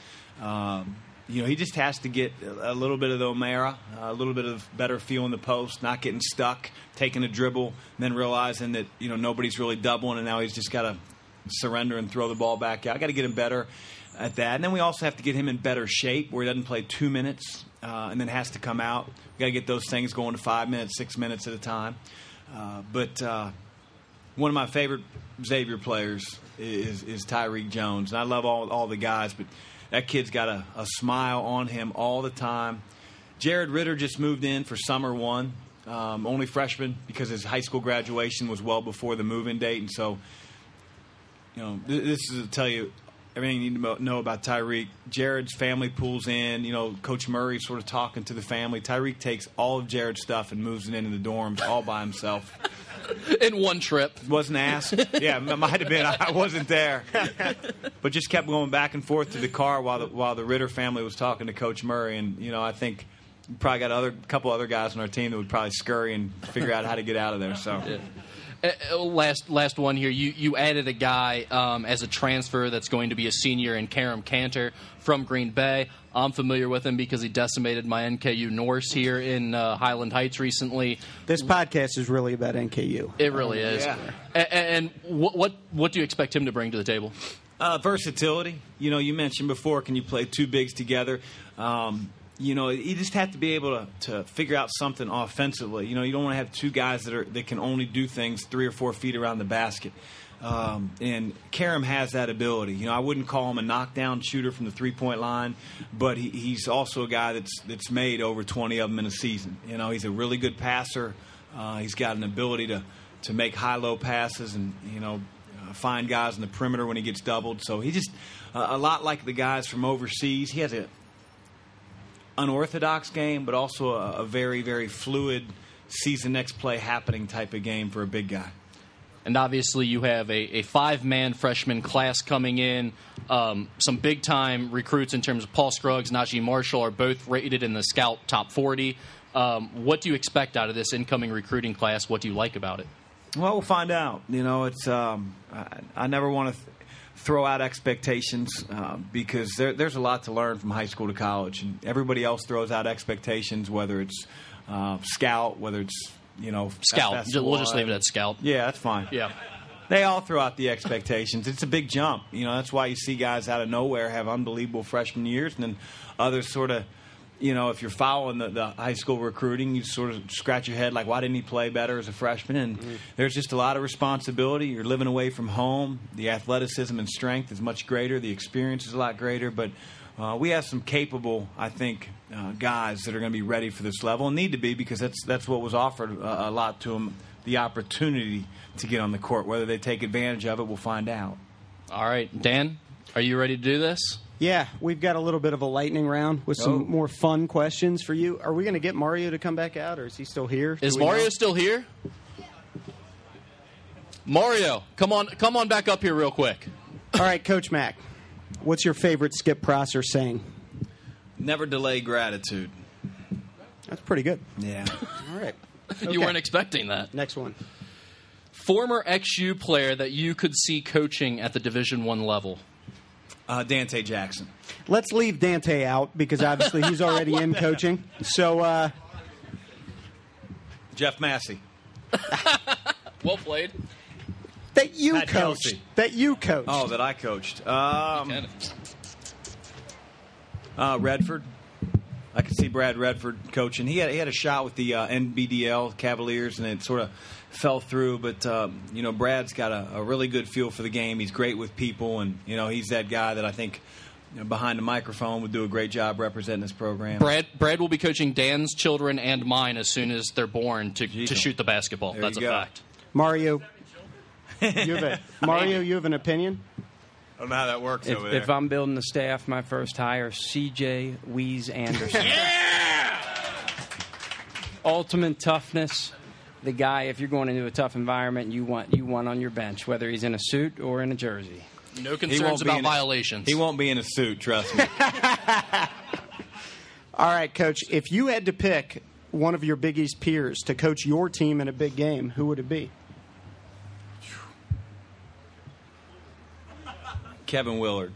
He just has to get a little bit of the O'Mara, a little bit of better feel in the post, not getting stuck, taking a dribble, and then realizing that, nobody's really doubling, and now he's just got to surrender and throw the ball back out. I got to get him better at that. And then we also have to get him in better shape where he doesn't play 2 minutes and then has to come out. We got to get those things going to 5 minutes, 6 minutes at a time. But one of my favorite Xavier players is Tyreek Jones. And I love all the guys, but that kid's got a smile on him all the time. Jared Ritter just moved in for summer one, only freshman because his high school graduation was well before the move-in date. And so, this is to tell you everything you need to know about Tyreek. Jared's family pulls in. Coach Murray sort of talking to the family. Tyreek takes all of Jared's stuff and moves it into the dorms all by himself. In one trip. Wasn't asked. Yeah, it might have been. I wasn't there. But just kept going back and forth to the car while the Ritter family was talking to Coach Murray. And, I think we probably got a couple other guys on our team that would probably scurry and figure out how to get out of there. So. Yeah. Last one here. You added a guy as a transfer that's going to be a senior in Karam Cantor from Green Bay. I'm familiar with him because he decimated my NKU Norse here in Highland Heights recently. This podcast is really about NKU. It really is. Yeah. And what do you expect him to bring to the table? Versatility. You mentioned before, can you play two bigs together? You just have to be able to figure out something offensively. You don't want to have two guys that can only do things 3 or 4 feet around the basket. And Karam has that ability. I wouldn't call him a knockdown shooter from the 3-point line, but he's also a guy that's made over 20 of them in a season. He's a really good passer. He's got an ability to make high-low passes and find guys in the perimeter when he gets doubled. So he just a lot like the guys from overseas. He has a unorthodox game, but also a very, very fluid season next play happening type of game for a big guy. And obviously you have a 5-man freshman class coming in. Some big-time recruits in terms of Paul Scruggs, Najee Marshall are both rated in the Scout Top 40. What do you expect out of this incoming recruiting class? What do you like about it? Well, we'll find out. It's I never want to throw out expectations because there's a lot to learn from high school to college, and everybody else throws out expectations, whether it's Scout, whether it's Scout. FS1. We'll just leave it at Scout. Yeah, that's fine. Yeah. They all throw out the expectations. It's a big jump. That's why you see guys out of nowhere have unbelievable freshman years, and then others sort of, if you're following the high school recruiting, you sort of scratch your head like, why didn't he play better as a freshman? And there's just a lot of responsibility. You're living away from home. The athleticism and strength is much greater. The experience is a lot greater. But we have some capable, I think, guys that are going to be ready for this level and need to be because that's what was offered a lot to them, the opportunity to get on the court. Whether they take advantage of it, we'll find out. All right. Dan, are you ready to do this? Yeah, we've got a little bit of a lightning round with some more fun questions for you. Are we going to get Mario to come back out, or is he still here? Is Mario still here? Mario, come on back up here real quick. All right, Coach Mack, what's your favorite Skip Prosser saying? Never delay gratitude. That's pretty good. Yeah. All right. Okay. You weren't expecting that. Next one. Former XU player that you could see coaching at the Division I level. Dante Jackson. Let's leave Dante out because obviously he's already in coaching. So, Jeff Massey. Well played. That you Pat coached. Kelsey. That you coached. Oh, that I coached. Redford. I could see Brad Redford coaching. He had a shot with the NBDL Cavaliers, and it sort of fell through. But Brad's got a really good feel for the game. He's great with people, and he's that guy that I think behind the microphone would do a great job representing this program. Brad will be coaching Dan's children and mine as soon as they're born to shoot the basketball. There That's a you go. fact. Mario, you have an opinion? I don't know how that works over there. If I'm building the staff, my first hire, C.J. Weeze Anderson. Ultimate toughness. The guy, if you're going into a tough environment, you want on your bench, whether he's in a suit or in a jersey. No concerns about violations. He won't be in a suit, trust me. All right, Coach, if you had to pick one of your Big East peers to coach your team in a big game, who would it be? Kevin Willard.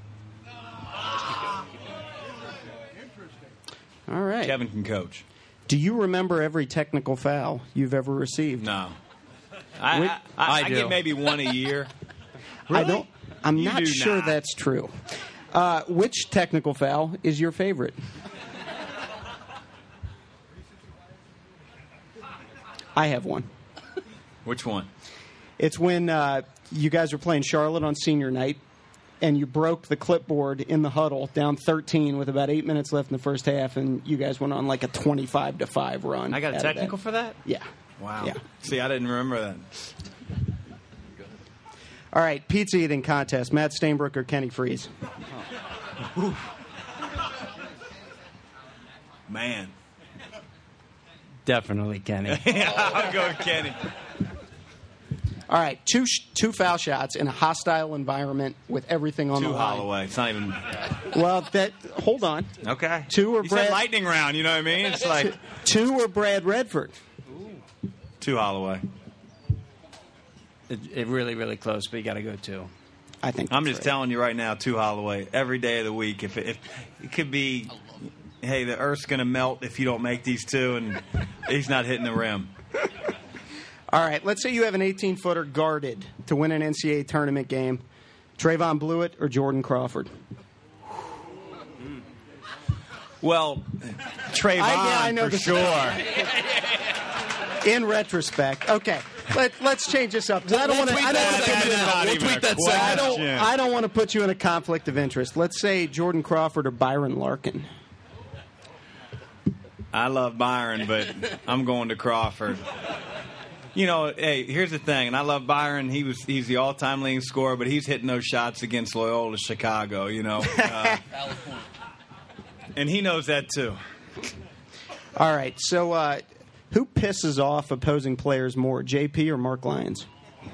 All right. Kevin can coach. Do you remember every technical foul you've ever received? No. I get maybe one a year. Really? I'm You not do sure not. that's true. Which technical foul is your favorite? I have one. Which one? It's when you guys were playing Charlotte on senior night, and you broke the clipboard in the huddle down 13 with about 8 minutes left in the first half, and you guys went on like a 25-5 run. I got a out of technical that. for that? Yeah. Wow. Yeah. See, I didn't remember that. All right, pizza eating contest. Matt Stainbrook or Kenny Freeze? Man. Definitely Kenny. I'll go with Kenny. All right, two foul shots in a hostile environment with everything on the line. Holloway. It's not even. Well, hold on. Okay. Two or You Brad. said lightning round, you know what I mean? It's like. Two or Brad Redford. Two Holloway. It really, really close, but you got to go two. I think. I'm that's just right. telling you right now, two Holloway every day of the week. If it could be, hey, the Earth's going to melt if you don't make these two, and he's not hitting the rim. All right, let's say you have an 18-footer guarded to win an NCAA tournament game. Trayvon Blewett or Jordan Crawford? Well, Trayvon I know for the- sure. In retrospect, okay. Let's change this up. 'cause I don't want to. I don't want to put you in a conflict of interest. Let's say Jordan Crawford or Byron Larkin. I love Byron, but I'm going to Crawford. You know, hey, here's the thing, and I love Byron. He's the all-time leading scorer, but he's hitting those shots against Loyola Chicago, you know. And he knows that, too. All right, so who pisses off opposing players more, JP or Mark Lyons?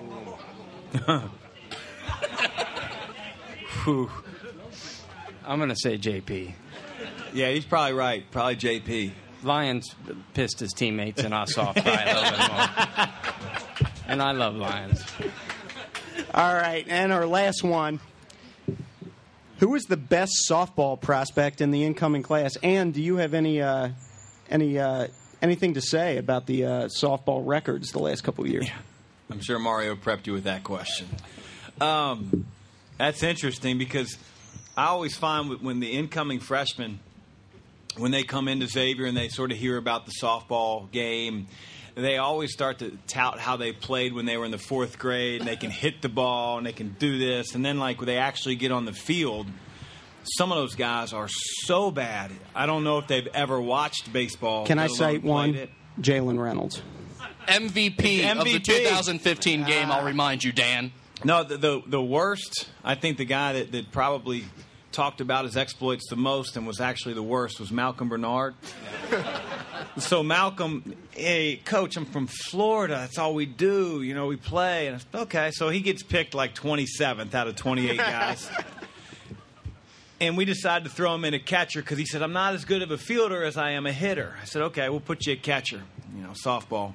Whew. I'm going to say JP. Yeah, he's probably right. Probably JP. Lyons pissed his teammates and us off by a little bit more. And I love Lyons. All right, and our last one. Who is the best softball prospect in the incoming class? And do you have anything to say about the softball records the last couple of years? Yeah. I'm sure Mario prepped you with that question. That's interesting because I always find when the incoming freshmen, when they come into Xavier and they sort of hear about the softball game, they always start to tout how they played when they were in the fourth grade, and they can hit the ball and they can do this. And then, like, when they actually get on the field, some of those guys are so bad. I don't know if they've ever watched baseball. Can I let alone cite one? played it. Jalen Reynolds. MVP of the 2015 game, I'll remind you, Dan. No, the worst, I think the guy that probably talked about his exploits the most and was actually the worst was Malcolm Bernard. So Malcolm, hey, coach, I'm from Florida. That's all we do. You know, we play. And I said, okay, so he gets picked like 27th out of 28 guys. And we decided to throw him in a catcher because he said, I'm not as good of a fielder as I am a hitter. I said, okay, we'll put you at catcher, you know, softball.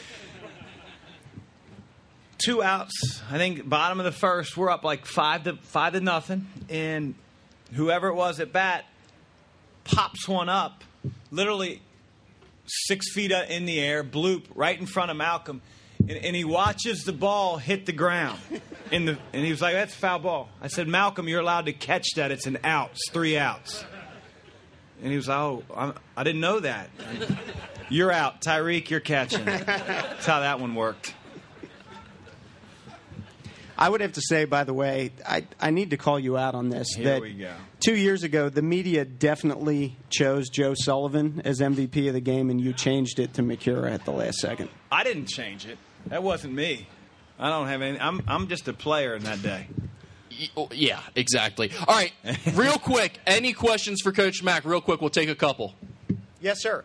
2 outs, I think bottom of the first, we're up like 5-0, and whoever it was at bat pops one up, literally 6 feet in the air, bloop, right in front of Malcolm, and he watches the ball hit the ground, and he was like, that's a foul ball. I said, Malcolm, you're allowed to catch that. It's an out. It's 3 outs. And he was like, oh, I didn't know that. You're out. Tyreek, you're catching. That's how that one worked. I would have to say, by the way, I need to call you out on this. Here we go. 2 years ago, the media definitely chose Joe Sullivan as MVP of the game, and you changed it to Mikura at the last second. I didn't change it. That wasn't me. I don't have any. I'm just a player in that day. Yeah, exactly. All right, real quick, any questions for Coach Mack? Real quick, we'll take a couple. Yes, sir.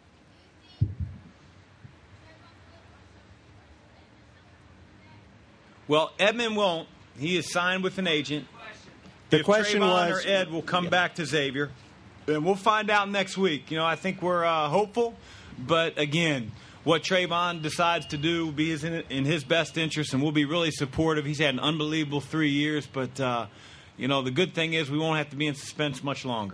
Well, Edmund won't. He is signed with an agent. The question Trayvon was, or Ed will come back to Xavier, and we'll find out next week. I think we're hopeful, but again, what Trayvon decides to do will be in his best interest, and we'll be really supportive. He's had an unbelievable 3 years, but the good thing is we won't have to be in suspense much longer.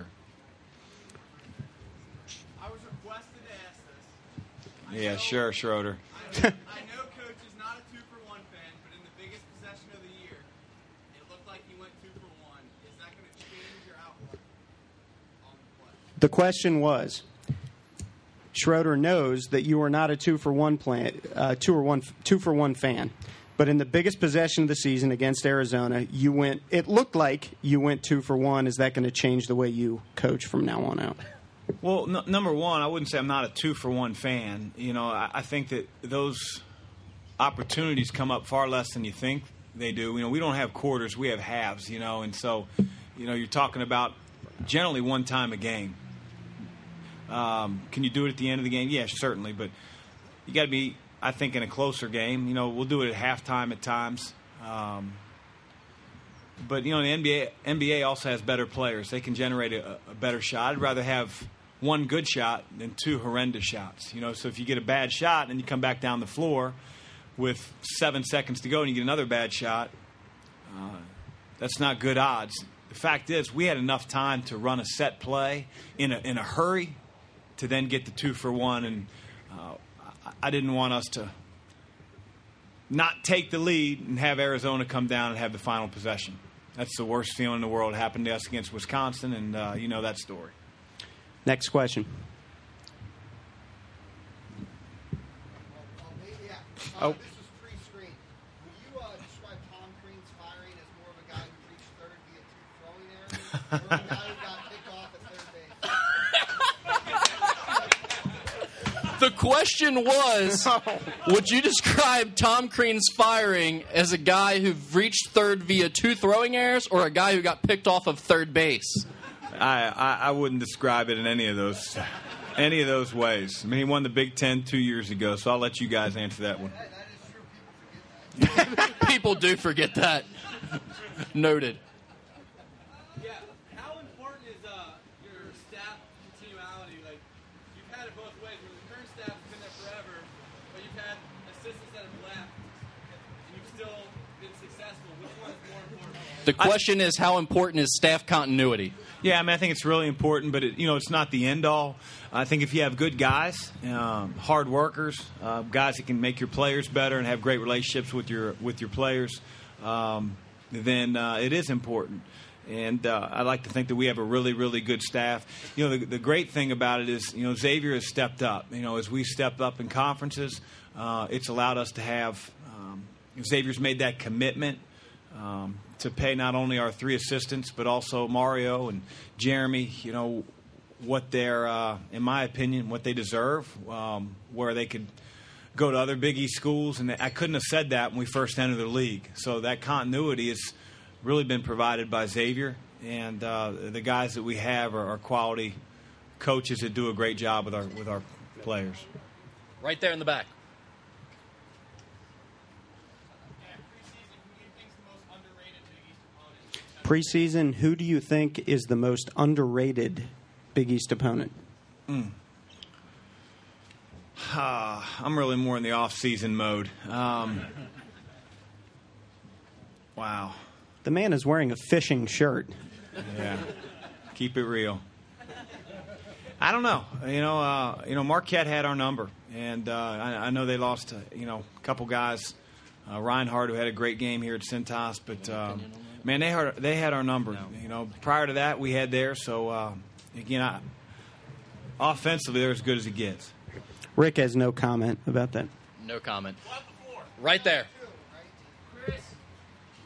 I was requested to ask this. Yeah, sure, Schroeder. I know Coach is not a 2-for-1 fan, but in the biggest possession of the year, it looked like he went 2-for-1. Is that going to change your outlook on the play? the question was, Schroeder knows that you are not a 2-for-1 fan. But in the biggest possession of the season against Arizona, it looked like you went 2-for-1. Is that going to change the way you coach from now on out? Well, number one, I wouldn't say I'm not a 2-for-1 fan. I think that those opportunities come up far less than you think they do. We don't have quarters, we have halves, and so, you're talking about generally one time a game. Can you do it at the end of the game? Yeah, certainly, but you got to be, I think, in a closer game. We'll do it at halftime at times. But, the NBA also has better players. They can generate a better shot. I'd rather have one good shot than two horrendous shots. So if you get a bad shot and you come back down the floor with 7 seconds to go and you get another bad shot, that's not good odds. The fact is, we had enough time to run a set play in a hurry to then get the 2-for-1, and I didn't want us to not take the lead and have Arizona come down and have the final possession. That's the worst feeling in the world. It happened to us against Wisconsin, and you know that story. Next question. This is pre-screen. Would you describe Tom Crean's firing as more of a guy who reached third via two throwing errors, or a guy who got picked off at third base? The question was, would you describe Tom Crean's firing as a guy who reached third via two throwing errors or a guy who got picked off of third base? I wouldn't describe it in any of those ways. I mean, he won the Big Ten 2 years ago, so I'll let you guys answer that one. That is true. People forget that. People do forget that. Noted. Yeah, how important is your staff continuality? Like, you've had it both ways, where the current staff has been there forever, but you've had assistants that have left, and you've still been successful. Which one is more important? The question is, how important is staff continuity? Yeah, I mean, I think it's really important, but it's not the end all. I think if you have good guys, hard workers, guys that can make your players better and have great relationships with your players, then it is important. And I like to think that we have a really, really good staff. The great thing about it is, Xavier has stepped up. As we stepped up in conferences, it's allowed us to have Xavier's made that commitment to pay not only our three assistants, but also Mario and Jeremy, what they're, in my opinion, what they deserve, where they could go to other Big East schools. And I couldn't have said that when we first entered the league. So that continuity has really been provided by Xavier. And the guys that we have are quality coaches that do a great job with our players. Right there in the back. Preseason, who do you think is the most underrated Big East opponent? I'm really more in the off-season mode. Wow. The man is wearing a fishing shirt. Yeah. Keep it real. I don't know. Marquette had our number, and I know they lost, a couple guys. Reinhardt, who had a great game here at Cintas, but man, they had our number. Prior to that, we had theirs. So again, offensively, they're as good as it gets. Rick has no comment about that. No comment. Right there. Chris,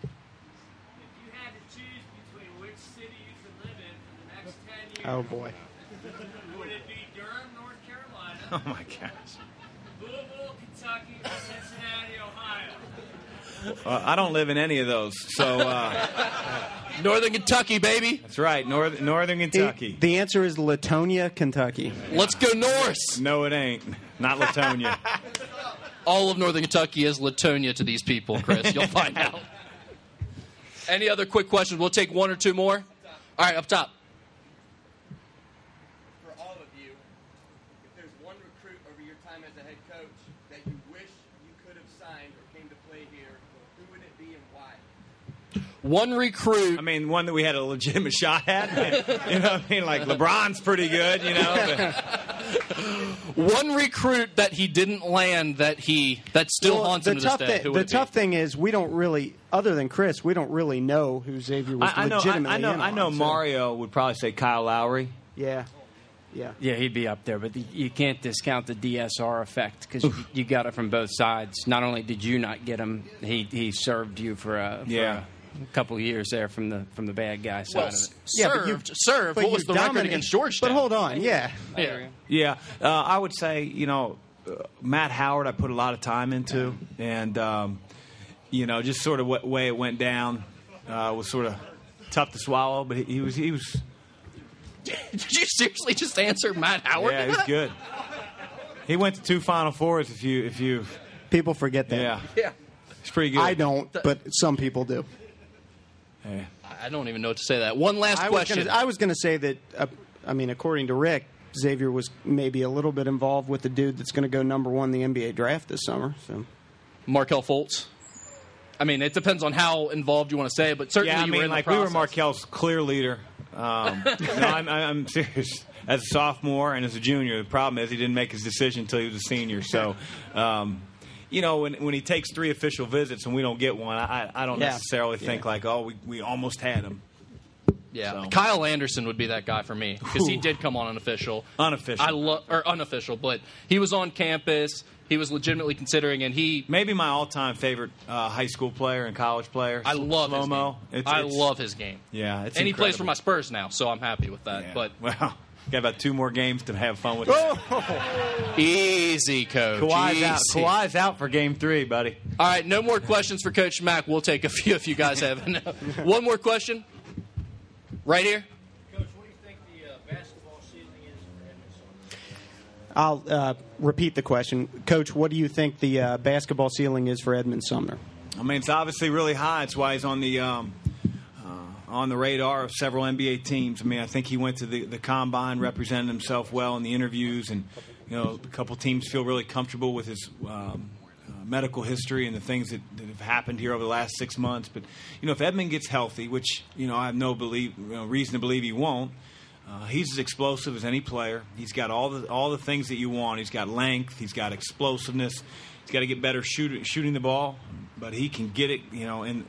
Oh, boy. Would it be Durham, North Carolina, Oh, my gosh. Louisville, Kentucky, or Cincinnati, Ohio? I don't live in any of those. So Northern Kentucky, baby. that's right, Northern Kentucky. The answer is Latonia, Kentucky. Let's go Norse. No, it ain't. Not Latonia. All of Northern Kentucky is Latonia to these people, Chris. You'll find out. Any other quick questions? We'll take one or two more. All right, up top. For all of you, if there's one recruit over your time as a head coach that you wish you could have signed or came to play here, who would it be and why? One recruit. I mean, one that we had a legitimate shot at. You know what I mean? Like, LeBron's pretty good, you know. But One recruit that he didn't land that still haunts him to this day. Who would The it be? tough thing is we don't really, other than Chris, we don't really know who Xavier was legitimately in on, I know so- Mario would probably say Kyle Lowry. Yeah. Yeah. Yeah, he'd be up there, but you can't discount the DSR effect because you got it from both sides. Not only did you not get him, he served you for a couple of years there from the bad guy side Well, of it. serve. But What was you the record dominated- against Georgetown? But hold on, yeah. Yeah, I would say, Matt Howard I put a lot of time into, and, just sort of what way it went down was sort of tough to swallow, but he was Did you seriously just answer Matt Howard? yeah, he was good. He went to 2 Final Fours if you People forget that. Yeah. He's pretty good. I don't, but some people do. Yeah. I don't even know what to say to that. One last question. I was going to say that, according to Rick, Xavier was maybe a little bit involved with the dude that's going to go number 1 in the NBA draft this summer. So, Markelle Fultz. I mean, it depends on how involved you want to say it, but certainly Yeah, I you mean, were in like the we process. were Markel's clear leader. No, I'm serious. As a sophomore and as a junior, the problem is he didn't make his decision until he was a senior. So, when he takes 3 official visits and we don't get one, I don't necessarily think like, we almost had him. Yeah, So. Kyle Anderson would be that guy for me because he did come on unofficial. Unofficial, but he was on campus. He was legitimately considering, and he Maybe my all-time favorite high school player and college player. I love his Slow-mo. game. I love his game. Yeah, it's and he plays for incredible. my Spurs now, so I'm happy with that. Yeah. But well, got about 2 more games to have fun with. easy, Coach. Kawhi's out. Easy. Kawhi's out for Game 3, buddy. All right, no more questions for Coach Mack. We'll take a few if you guys have. One more question, right here. Coach, what do you think the basketball ceiling is for Edmond? I'll repeat the question. Coach, what do you think the basketball ceiling is for Edmond Sumner? I mean, it's obviously really high. It's why he's on the radar of several NBA teams. I mean, I think he went to the combine, represented himself well in the interviews, and a couple teams feel really comfortable with his medical history and the things that have happened here over the last 6 months. But if Edmond gets healthy, which I have no reason to believe he won't, he's as explosive as any player. He's got all the things that you want. He's got length. He's got explosiveness. He's got to get better shooting the ball, but he can get it, and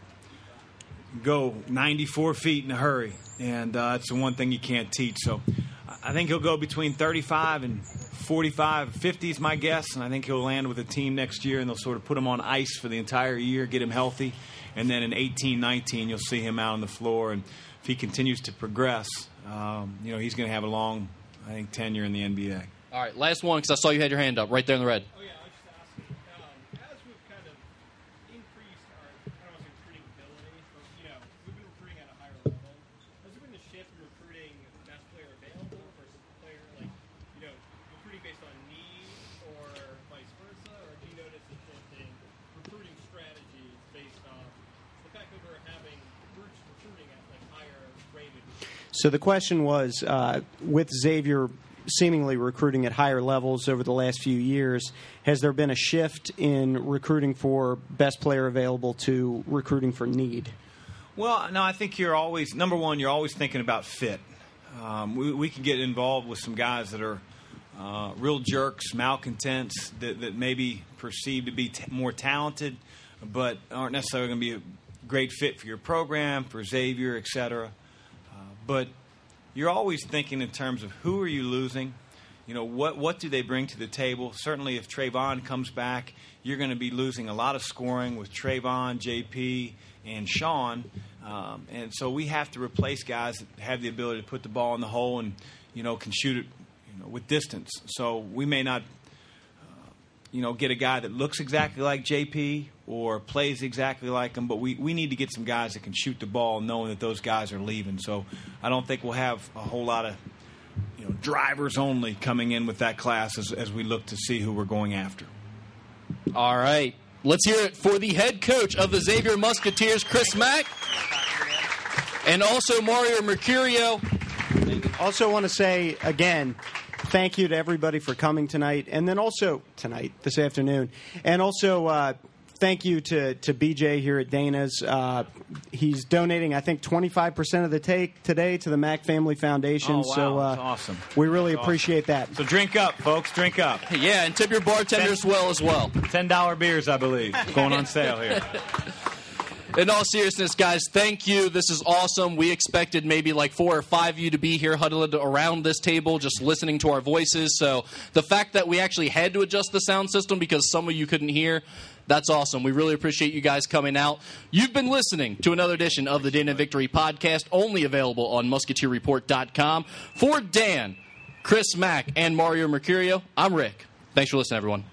go 94 feet in a hurry. And it's the one thing you can't teach. So I think he'll go between 35 and 45, 50 is my guess. And I think he'll land with a team next year, and they'll sort of put him on ice for the entire year, get him healthy. And then in 18, 19, you'll see him out on the floor. And if he continues to progress, he's going to have a long, I think, tenure in the NBA. All right, last one because I saw you had your hand up right there in the red. Oh, yeah, I was just asking. As we've kind of increased our, I don't want to say recruiting ability, but, we've been recruiting at a higher level. Has there been a shift in recruiting the best player available versus the player, recruiting based on need or vice versa? Or do you notice a shift in recruiting strategies based on the fact that we're having groups recruiting at, higher rated? So the question was, with Xavier seemingly recruiting at higher levels over the last few years, has there been a shift in recruiting for best player available to recruiting for need? Well, no, I think you're always thinking about fit. We can get involved with some guys that are real jerks, malcontents, that may be perceived to be more talented, but aren't necessarily going to be a great fit for your program, for Xavier, et cetera. But you're always thinking in terms of who are you losing? What do they bring to the table? Certainly if Trayvon comes back, you're going to be losing a lot of scoring with Trayvon, JP, and Sean. And so we have to replace guys that have the ability to put the ball in the hole and, can shoot it, with distance. So we may not, get a guy that looks exactly like JP or plays exactly like him, but we need to get some guys that can shoot the ball knowing that those guys are leaving. So I don't think we'll have a whole lot of, drivers only coming in with that class as we look to see who we're going after. All right. Let's hear it for the head coach of the Xavier Musketeers, Chris Mack, and also Mario Mercurio. Also want to say, again, thank you to everybody for coming tonight, and then also this afternoon. And also thank you to BJ here at Dana's. He's donating, I think, 25% of the take today to the Mack Family Foundation. Oh, wow. So That's awesome. We really appreciate that. So drink up, folks. Drink up. Yeah, and tip your bartenders as well. $10 beers, I believe, going on sale here. In all seriousness, guys, thank you. This is awesome. We expected maybe like 4 or 5 of you to be here huddled around this table just listening to our voices. So the fact that we actually had to adjust the sound system because some of you couldn't hear, that's awesome. We really appreciate you guys coming out. You've been listening to another edition of the Dana Victory Podcast, only available on MusketeerReport.com. For Dan, Chris Mack, and Mario Mercurio, I'm Rick. Thanks for listening, everyone.